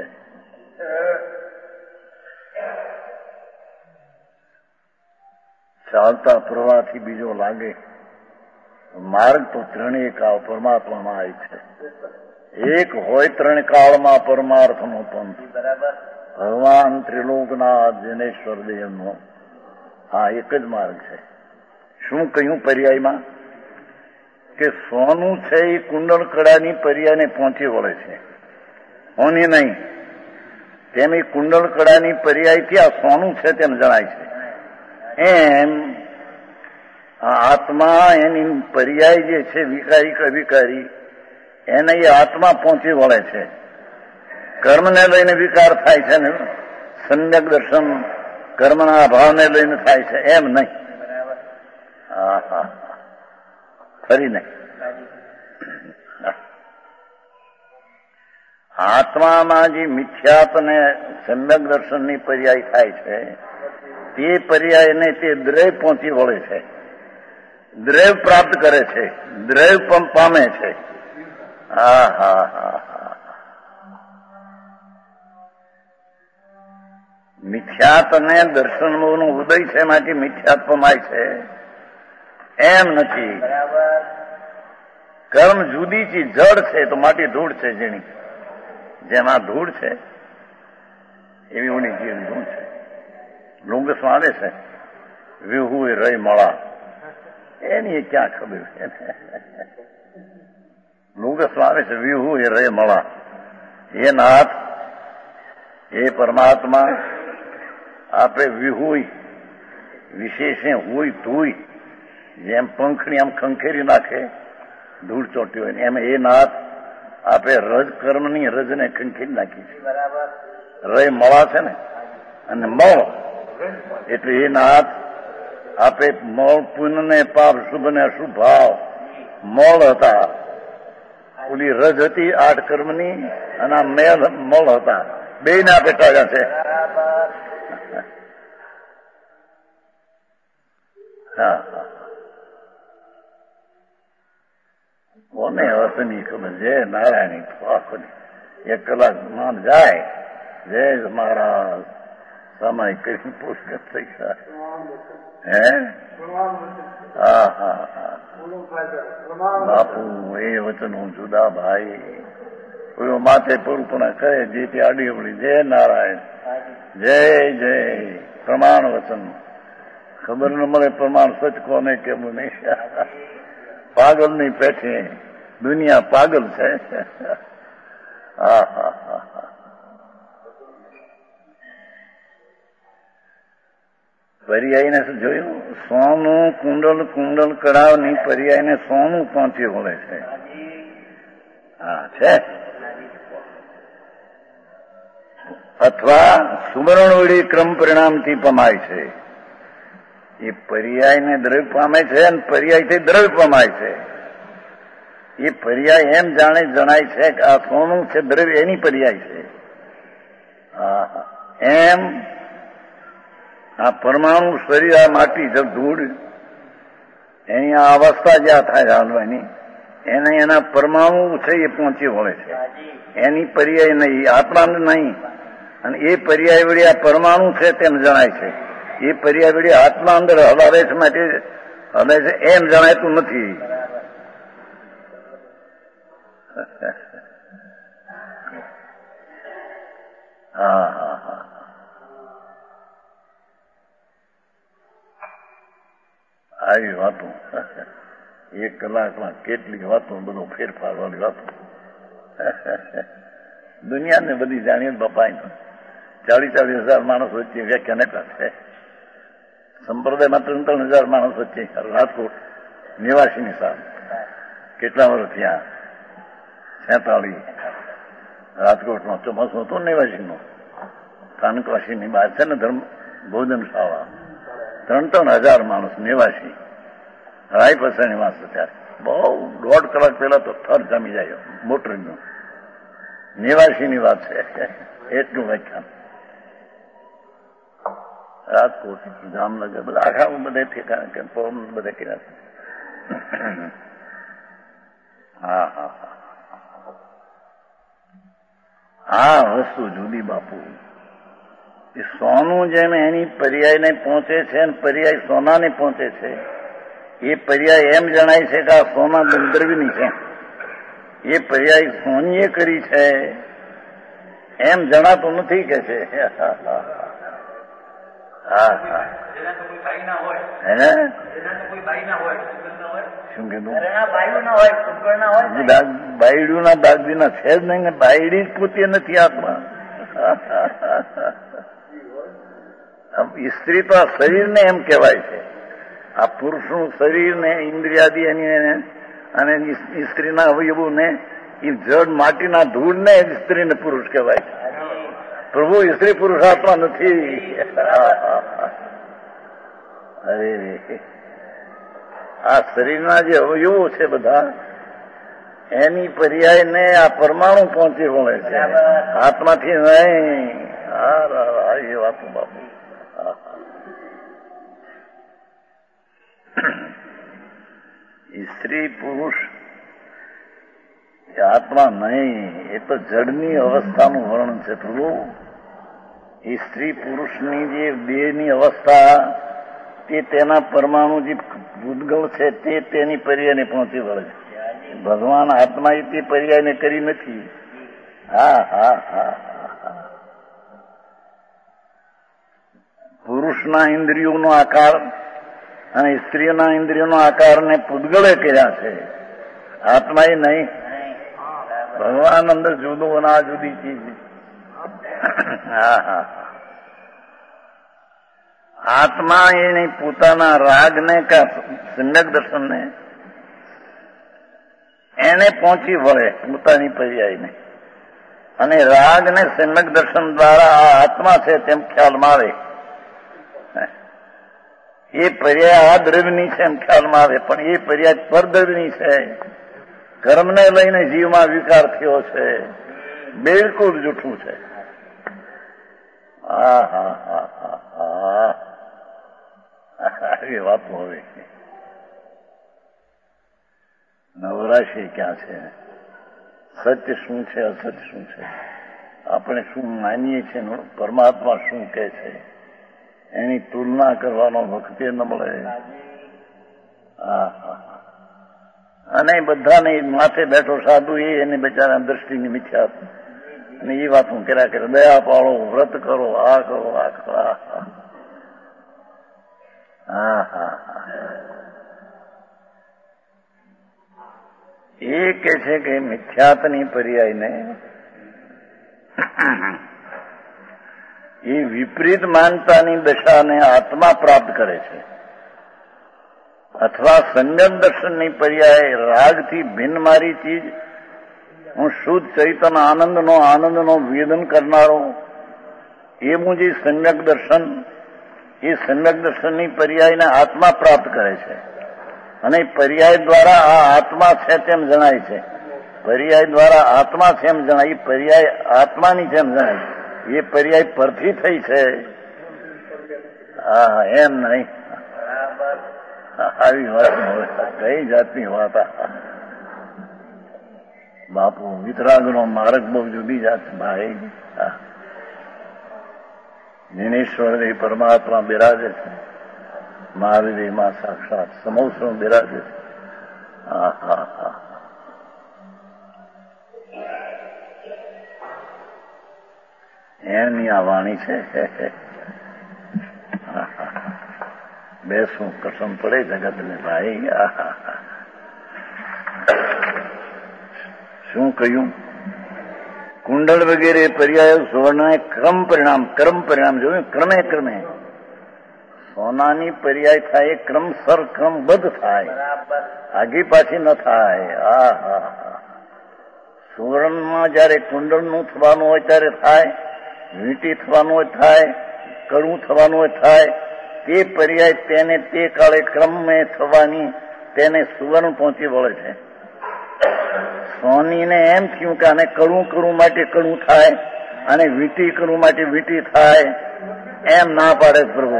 [SPEAKER 1] ચાલતા પ્રવાહથી બીજો લાગે. માર્ગ તો ત્રણેય કાળ પરમાત્મામાં આવી છે. એક હોય ત્રણ કાળમાં પરમાર્થનો પંથ. ભગવાન ત્રિલોકનાથ જનેશ્વર દેવનો આ એક જ માર્ગ છે. શું કહ્યું પર્યાયમાં? કે સોનું છે એ કુંડળ કડાની પર્યાયને પહોંચી વળે છે, સોની નહીં. તેમ એ કુંડળ કડાની પર્યાયથી આ સોનું છે તેમ જણાય છે. એમ આત્મા એની પર્યાય જે છે વિકારી કે અવિકારી એને એ આત્મા પહોંચી વળે છે. કર્મને લઈને વિકાર થાય છે ને સમ્યક દર્શન કર્મના અભાવને લઈને થાય છે એમ નહીં. હા હા, ફરી નહીં. આત્મામાં જે મિથ્યાત્વ ને સમ્યક દર્શનની પર્યાય થાય છે તે પર્યાયને તે દ્રવ્ય પહોંચી વળે છે, દ્રવ્ય પ્રાપ્ત કરે છે, દ્રવ્ય પામે છે. હા હા હા હા. મિથ્યાત્વ ને દર્શનનો ઉદય છે માટે મિથ્યાત્વમાય છે એમ નથી. કર્મ જુદી ચીજ જડ છે તો માટી ધૂળ છે જેની. જેમાં ધૂળ છે એવી ઓની જીવ ધૂળ છે. લુંગસમાં આવે છે વિહુ એ રહી મળા, એની ક્યાં ખબર છે. લુંગસમાં આવે છે વિહુ એ રહી મળા. એ નાથ એ પરમાત્મા આપણે વિહુય વિશેષે હોય ધૂઈ જેમ પંખની આમ ખંખેરી નાખે ધૂળ ચોટી હોય એમ એ નાથ આપણે રજ કર્મની રજને ખંખેરી નાખી છે. રય મળા છે ને અને મળ એટલે એ નાથ આપે મળ પુણ્ય ને પાપ શુભ ને અશુભ ભાવ મળ હતા. ઓલી રજ હતી 8 કર્મની અને આ મેલ મળ હતા. બે ને આપે ટાળ્યા છે. હા હા, કોને હસની ખબર. જય નારાયણી આખોની 1 કલાક માન જાય. જય મહારાજ સમય કરી પુષ્કર થઈ ગયા. હે હા હા હા બાપુ એ વચનો જુદા ભાઈ. કોઈ માથે પૂરું કહે જે તે આડી અવળી. જય નારાયણ, જય જય. પ્રમાણ વચન ખબર ન મળે પ્રમાણ સચ કોને કેવું નહીં. પાગલ ની પેઠે દુનિયા પાગલ છે. હા હા હા હા. પર્યાયને જોયું સોનું કુંડળ કડાવની પર્યાયને સોનું પહોંચી વળે છે. હા છે. અથવા સુવર્ણ વડે ક્રમ પરિણામથી પમાય છે. એ પર્યાયને દ્રવ્ય પામે છે અને પર્યાયથી દ્રવ્ય પમાય છે. એ પર્યાય એમ જણાય છે કે આ સોનું છે દ્રવ્ય એની પર્યાય છે. એમ આ પરમાણુ શરીર આ માટી જબ ધૂળ એની આ અવસ્થા જ્યાં થાય હાલવાની એને એના પરમાણુ છે એ પહોંચી વળે છે. એની પર્યાય નહીં, આત્માને નહીં. અને એ પર્યાય વડે આ પરમાણુ છે તેમ જણાય છે. એ પર્યાય વડે આત્મા અંદર હલાવે છે માટે હલે છે એમ જણાયતું નથી. હા હા હા આવી વાતો 1 કલાકમાં કેટલી વાતો, બધો ફેરફાર વાળી વાતો. દુનિયાને બધી જાણીએ બાપા. 40,000 માણસ વચ્ચે વ્યાખ્યાન આપ્યા છે. સંપ્રદાયમાં 3,000 માણસ વચ્ચે રાજકોટ નિવાસીની સામે કેટલા વર્ષ થયા? 46. રાજકોટનો ચોમાસું હતું નિવાસીનું, સ્થાનકવાસીની બહાર છે ને ધર્મ ભોજનશાળા. 3,000 માણસ નિવાસી રાય પસાની વાંસ. ત્યારે બહુ 1.5 કલાક પહેલા તો થર જમી જાય મોટરનું. નિવાસીની વાત છે, એટલું વ્યાખ્યાન. રાજકોટ, જામનગર, બધા આખા બધે ઠેકાણે કે બધે કર્યા છે. હા હા હા વસ્તુ જુદી બાપુ. એ સોનું જેમ એની પર્યાયને પહોંચે છે ને પર્યાય સોનાને પહોંચે છે, એ પર્યાય એમ જણાય છે કે આ સોના દ્રવ્યની છે, એ પર્યાય સોનીએ કરી છે એમ જણાતું નથી કે છે. હા હા શું કીધું? બાયડું ના દાગદીના છે જ નહીં ને, બાયડી જ પોતે નથી આત્મા. સ્ત્રી તો આ શરીરને એમ કહેવાય છે. આ પુરુષનું શરીર ને ઇન્દ્રિયાદિ અને સ્ત્રીના અવયવોને, એ જડ માટીના ધૂળને સ્ત્રીને પુરુષ કહેવાય છે. પ્રભુ સ્ત્રી પુરુષ આત્મા નથી. અરે આ શરીરના જે અવયવો છે બધા, એની પર્યાયને આ પરમાણુ પહોંચી વળે છે, આત્માથી નહીં. એ વાતો બાપુ. સ્ત્રી પુરુષ એ આત્મા નહીં, એ તો જડની અવસ્થાનું વર્ણન છે પ્રભુ. એ સ્ત્રી પુરુષની જે દેહની અવસ્થા, તે તેના પરમાણુ જે ભૂતગળ છે તે તેની પર્યાયને પહોંચી વળે છે. ભગવાન આત્મા તે પર્યાયને કરી નથી. હા હા હા હા. પુરુષના ઇન્દ્રિયોનો આકાર અને સ્ત્રીના ઇન્દ્રિયોનો આકારને પૂતગળે કર્યા છે, આત્મા એ નહીં. ભગવાન અંદર જુદું અને આ જુદી ચીજ. હા હા. આત્મા એને પોતાના રાગને કે સમ્યક દર્શનને એને પહોંચી વળે પોતાની પર્યાયને, અને રાગને સમ્યક દર્શન દ્વારા આ આત્મા છે તેમ ખ્યાલમાં આવે. એ પર્યાય આ દ્રવ્યની છે એમ ખ્યાલમાં આવે, પણ એ પર્યાય પરદ્રવ્યની છે. કર્મને લઈને જીવમાં વિકાર થયો છે, બિલકુલ જૂઠું છે. હા હા હા હા હા. એ વાતો હવે નવરાશી ક્યાં છે? સત્ય શું છે, અસત્ય શું છે, આપણે શું માનીએ છીએ, પરમાત્મા શું કહે છે, એની તુલના કરવાનો વખતે ન મળે. હા હા. અને બધાને માથે બેઠો સાધુ એની બચારા દ્રષ્ટિની મિથ્યા, અને એ વાત હું કર્યા કરે, દયા પાડો, વ્રત કરો, આ કરો, આ કરો. હા હા હા. એ કે છે કે મિથ્યાતની પર્યાયને એ વિપરીત માનતાની દશાને આત્મા પ્રાપ્ત કરે છે, અથવા સમ્યક દર્શનની પર્યાય રાગથી ભિન્ન મારી ચીજ, હું શુદ્ધ ચૈતન્ય આનંદનો વેદન કરનારો એવું જે સમ્યક દર્શન, એ સમ્યક દર્શનની પર્યાયને આત્મા પ્રાપ્ત કરે છે. અને પર્યાય દ્વારા આ આત્મા છે તેમ જણાય છે. પર્યાય દ્વારા આત્મા છે એમ જણાય, એ પર્યાય આત્માની જેમ જણાય. એ પર્યાય પરથી થઈ છે. હા એમ નહીં. આવી વાત કઈ જાતની વાત? બાપુ વિતરાગનો માર્ગ બહુ જુદી જાત ભાઈ. જ્ઞાનેશ્વર એ પરમાત્મા બિરાજે છે, મહાવીરમાં સાક્ષાત સમોસરો બિરાજે છે. હા હા હા. એની આ વાણી છે. બેસું કસમ પડે જગતને ભાઈ. શું કહ્યું? કુંડળ વગેરે પર્યાય સુવર્ણ કર્મ પરિણામ જોયું. ક્રમે ક્રમે સોનાની પર્યાય થાય, ક્રમસર ક્રમબદ્ધ થાય, આગી પાછી ન થાય. સુવર્ણમાં જયારે કુંડળનું થવાનું હોય ત્યારે થાય, વીંટી થવાનું હોય થાય, કડવું થવાનું હોય થાય. તે પર્યાય તેને તે કાળે ક્રમે થવાની તેને સુવર્ણ પહોંચી વળે છે. સોનીને એમ થયું કે આને કડવું કરવું માટે કડવું થાય અને વીંટી કરવું માટે વીંટી થાય, એમ ના પાડે પ્રભુ.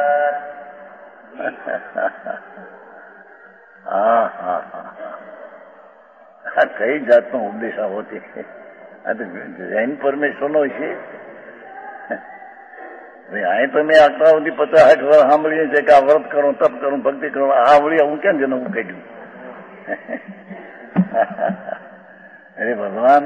[SPEAKER 1] હા કઈ જાતનો ઉપદેશ આવો છે? આ તો જૈન પરમેશ્વરનો છે. અહીં તો મેં આટલા સુધી 50-60 વર્ષ સાંભળીએ છે કે આ વ્રત કરું, તપ કરું, ભક્તિ કરું. આ વળી હું કેમ જન્મ કાઢ્યું? અરે ભગવાન,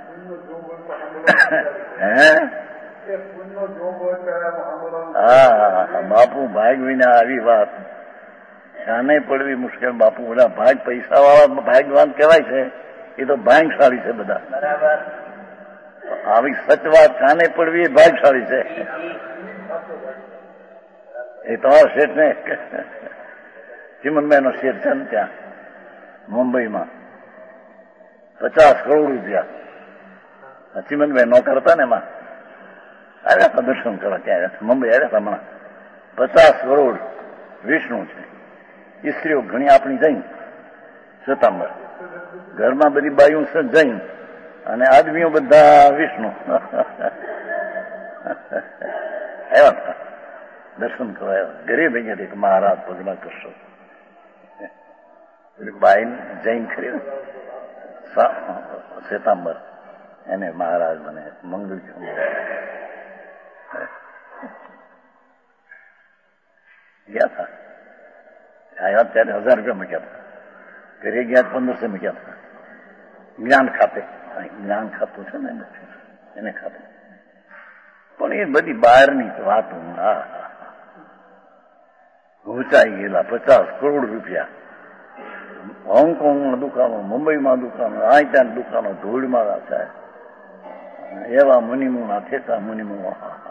[SPEAKER 1] હા બાપુ ભાગ વિના આવી વાત શાને પડવી મુશ્કેલ. બાપુ બધા ભાગ પૈસા વાળા ભાગવાન કહેવાય છે, એ તો ભાગશાળી છે બધા. આવી સચ વાત કાને પડવી એ ભાગશાળી છે. એ તમારા શેઠ ને ચિમનભાઈ નો શેઠ છે ને ત્યાં મુંબઈમાં 50 કરોડ રૂપિયા ચિમનભાઈ નોકર હતા ને એમાં આવ્યા હતા દર્શન કરવા. ક્યાં આવ્યા હતા? મુંબઈ આવ્યા હતા હમણાં. 50 કરોડ વિષ્ણુ છે. સ્ત્રીઓ ઘણી આપણી જૈન સતાંબર, ઘરમાં બધી બાઈઓ છે જૈન અને આદમીઓ બધા વિષ્ણુ. આવ્યા હતા દર્શન કરવા. ગરીબ અહીંયા એક મહારાજ પગલા કરશો બાઈ જૈન ખરી ને શ્વેતાંબર, એને મહારાજ મને મંગળ ગયા હતા. આવ્યા ત્યારે 1000 રૂપિયા મૂક્યા હતા. ઘરે ગયા 1500 મૂક્યા હતા. જ્ઞાન ખાતે, જ્ઞાન ખાતું છે ને એને ખાતે. પણ એ બધી બહારની વાતો ઘૂંચાઈ ગયેલા 50 કરોડ રૂપિયા. હોંગકોંગમાં દુકાનો, મુંબઈમાં દુકાનો, આ ત્યાં દુકાનો ધૂળમાં થાય. એવા મુનિમુના થેતા મુનિમુ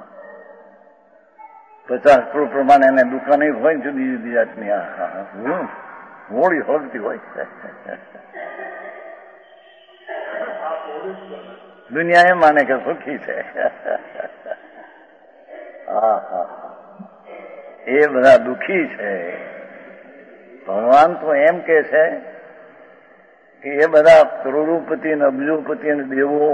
[SPEAKER 1] 50 કરોડ પ્રમાણે એને દુકાને હોય જુદી જુદી જાતની. હોળી હોળતી હોય. દુનિયા એમ માને કે સુખી છે. એ બધા દુઃખી છે. ભગવાન તો એમ કે છે કે એ બધા કરોડોપતિ ને અબજોપતિ અને દેવો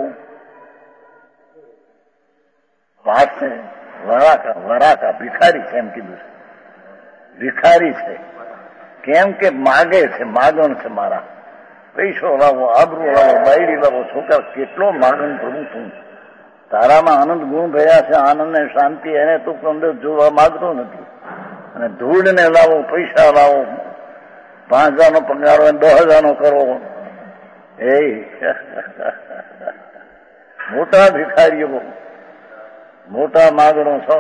[SPEAKER 1] પાસે વરાકા ભિખારી છે. એમ કીધું છે ભિખારી છે. કેમ કે માગે છે, માગણ છે. મારા પૈસો લાવો, આબરૂ લાવો, બાયડી લાવો. છોકરા કેટલો માગણ પ્રભુ તું. તારામાં આનંદ ગુણ ભયા છે, આનંદ ને શાંતિ, એને તું અંદર જોવા માગતો નથી. અને ધૂળને લાવો, પૈસા લાવો, 5000 નો પગાર હોય 10,000 નો કરો. એ મોટા ભિખારીઓ, મોટા માગણો છો.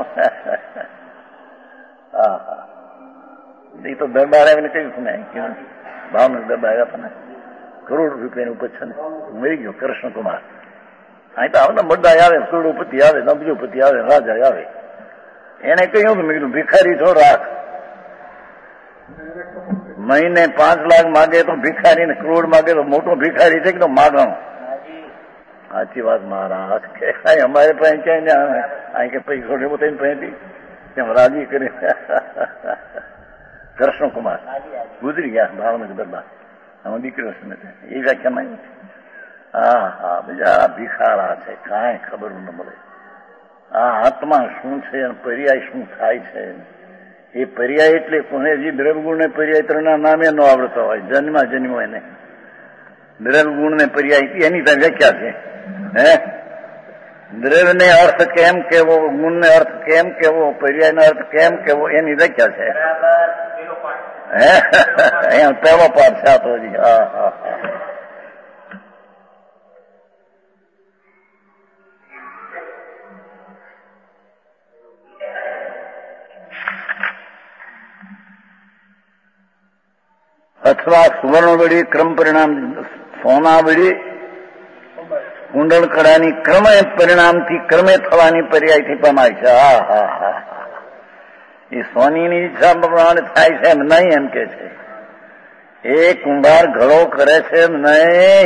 [SPEAKER 1] એ તો દરબાર આવીને કહ્યું ને, ભાવનગર દરબાર આવ્યા હતા ને, કરોડ રૂપિયાની ઉપજ છે ને, મરી ગયો કૃષ્ણકુમાર. અહીં તો આવતા બધા આવે, કરોડોપતિ આવે, અબજોપતિ આવે, રાજા આવે. એને કહ્યું કે મેં કીધું ભિખારી છો રાખ. મહિને 5 લાખ માગે તો ભિખારી ને કરોડ માગે તો મોટો ભિખારી છે કે માગણો. સાચી વાત મહારાજ કે અમારે પાસે ક્યાંય ને અહીં કે પૈસો લેવો તો પહેતી તેમ રાજી કરી. કૃષ્ણકુમાર ગુજરી ગયા ભાવનગર દરબાર. આમાં દીકરો છે એ વ્યાખ્યામાં આવ્યું. બીજા ભિખારા છે, કાંઈ ખબર ન મળે. આ આત્મા શું છે અને પર્યાય શું થાય છે. એ પર્યાય એટલે કોને જે દ્રવ્યગુણ ને પર્યાય ત્રણના નામે ન આવડતા હોય, જન્મા જન્મો એને દ્રવ્યગુણ ને પર્યાય એની ત્યાં વ્યાખ્યા છે. દ્રવ્ય ને અર્થ કેમ કેવો, ગુણ ને અર્થ કેમ કેવો, પર્યાય નો અર્થ કેમ કેવો, એની વ્યાખ્યા છે. અહીંયા પહેલો પાઠ છે આ તો હજી. અથવા સુવર્ણ વળી ક્રમ પરિણામ સોના વળી કુંડળ કળાની ક્રમે પરિણામથી ક્રમે થવાની પર્યાયથી પમાય છે. હા હા હા એ સોનીની ઈચ્છા પ્રમાણે થાય છે એમ નહીં, એમ કે છે. એ કુંભાર ઘડો કરે છે એમ નહીં.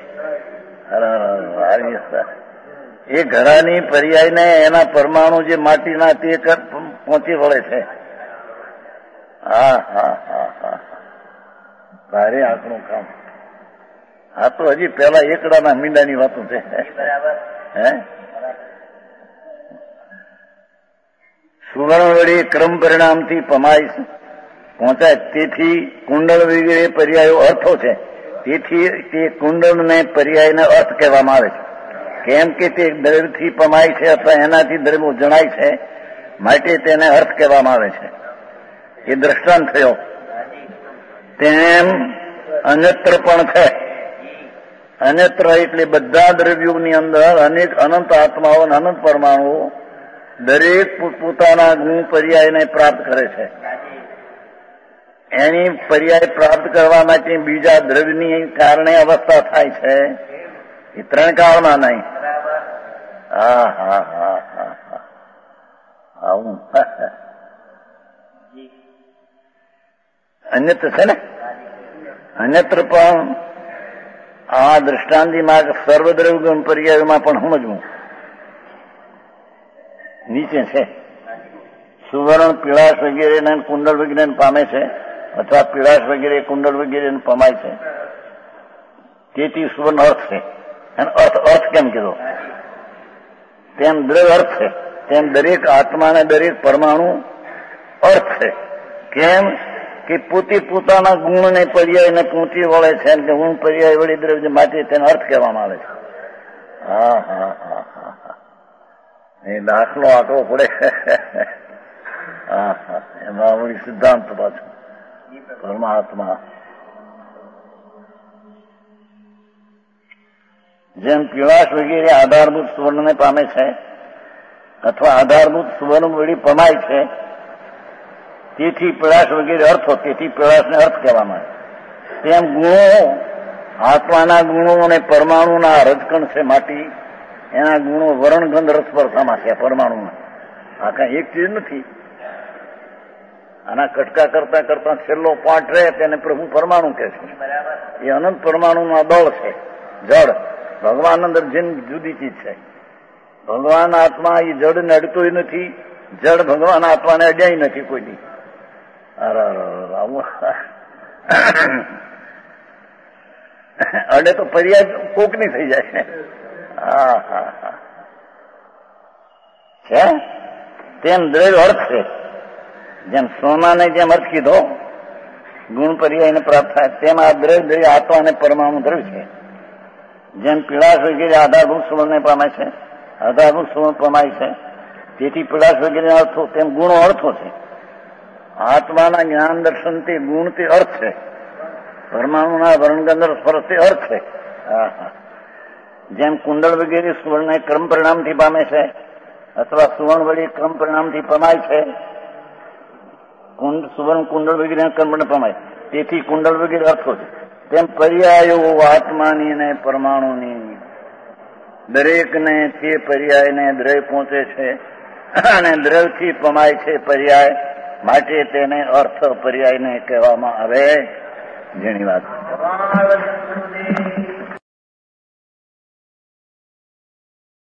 [SPEAKER 1] એ ઘડાની પર્યાયને એના પરમાણુ જે માટીના તે પહોંચી વળે છે. હા હા હા હા ભારે આપણું કામ. આ તો હજી પેલા એકડાના મીંડાની વાતો છે. હે સુવર્ણ વળી ક્રમ પરિણામથી પમાય પહોંચાય. તેથી કુંડળ વગેરે પર્યાયો અર્થો છે. તેથી તે કુંડળને પર્યાયને અર્થ કહેવામાં આવે છે. કેમ કે તે દ્રવ્યથી પમાય છે અથવા એનાથી દ્રવ્ય જણાય છે, માટે તેને અર્થ કહેવામાં આવે છે. એ દ્રષ્ટાંત થયો. તેમ અન્યત્ર પણ છે. અન્યત્ર એટલે બધા દ્રવ્યોની અંદર અનેક અનંત આત્માઓ અને અનંત પરમાણુઓ દરેક પોતાના ગુણ પર્યાયને પ્રાપ્ત કરે છે. એની પર્યાય પ્રાપ્ત કરવા માટે બીજા દ્રવ્યની કારણે અવસ્થા થાય છે. એ ત્રણ કાળમાં નહીં. હા હા હા હા હા આવું અન્યત્ર છે ને. અન્યત્ર પણ આ દ્રષ્ટાંતિમાં સર્વદ્રવ્ય ગુણ પર્યાયમાં પણ સમજવું નીચે છે. સુવર્ણ પીળાશ વગેરે કુંડળ વગેરે પામે છે અથવા પીળાશ વગેરે કુંડળ વગેરે પમાય છે. તેથી સુવર્ણ અર્થ છે. અને અર્થ કેમ કીધો? તેમ દ્રવ્ય અર્થ છે. તેમ દરેક આત્માને દરેક પરમાણુ અર્થ છે. કેમ કે પોતે પોતાના ગુણને પર્યાયને પહોંચી વળે છે કે ગુણ પર્યાય વળી દ્રવ્ય માટે તેને અર્થ કહેવામાં આવે છે. હા હા હા હા હા એ દાખલો આંકવો પડે. હા હા એમાં વળી સિદ્ધાંત પાછું પરમાત્મા જેમ પીળાશ વગેરે આધારભૂત સુવર્ણને પામે છે અથવા આધારભૂત સુવર્ણ વળી પમાય છે, તેથી પીળાશ વગેરે અર્થો, તેથી પીળાશને અર્થ કહેવામાં આવે. તેમ ગુણો આત્માના ગુણો અને પરમાણુના રજકણ છે. માટી એના ગુણો વર્ણગંધ રસપર્શામાં છે. પરમાણુમાં આ કઈ એક ચીજ નથી. આના કટકા કરતા કરતા છેલ્લો પાઠ રહે તેને પ્રભુ પરમાણુ કહે છે. એ અનંત પરમાણુના દળ છે. જળ ભગવાન અંદર જેમ જુદી ચીજ છે. ભગવાન આત્મા એ જળને અડતોય નથી, જળ ભગવાન આત્માને અડ્યાય નથી કોઈ દી. અડે તો પર્યાય કોકની થઈ જાય. હા હા હા છે. તેમ દ્રવ્ય અર્થ છે. જેમ સોનાને જેમ અર્થ કીધો ગુણ પર્યાયને પ્રાપ્ત થાય, તેમ આ દ્રવ્ય આત્મા અને પરમાણુ દ્રવ્ય છે. જેમ પીળાશ વગેરે આધારભૂત સુવર્ણને પામે છે, આધારભૂત સુવર્ણ પમાય છે, તેથી પીળાશ વગેરે અર્થો તેમ ગુણો અર્થો છે. આત્માના જ્ઞાન દર્શન તે ગુણ તે અર્થ છે. પરમાણુના વર્ણગંધ સ્પર્શ તે અર્થ છે. જેમ કુંડળ વગેરે સુવર્ણને ક્રમ પરિણામથી પામે છે અથવા સુવર્ણ વળી ક્રમ પરિણામથી પમાય છે. સુવર્ણ કુંડળ વગેરે ક્રમ પમાય, તેથી કુંડળ વગેરે અર્થો છે. તેમ પર્યાયો આત્માની ને પરમાણુની દરેકને તે પર્યાયને દ્રવ્ય પહોંચે છે અને દ્રવ્યથી પમાય છે પર્યાય, માટે તેને અર્થ પર્યાયને કહેવામાં આવે. જેની વાત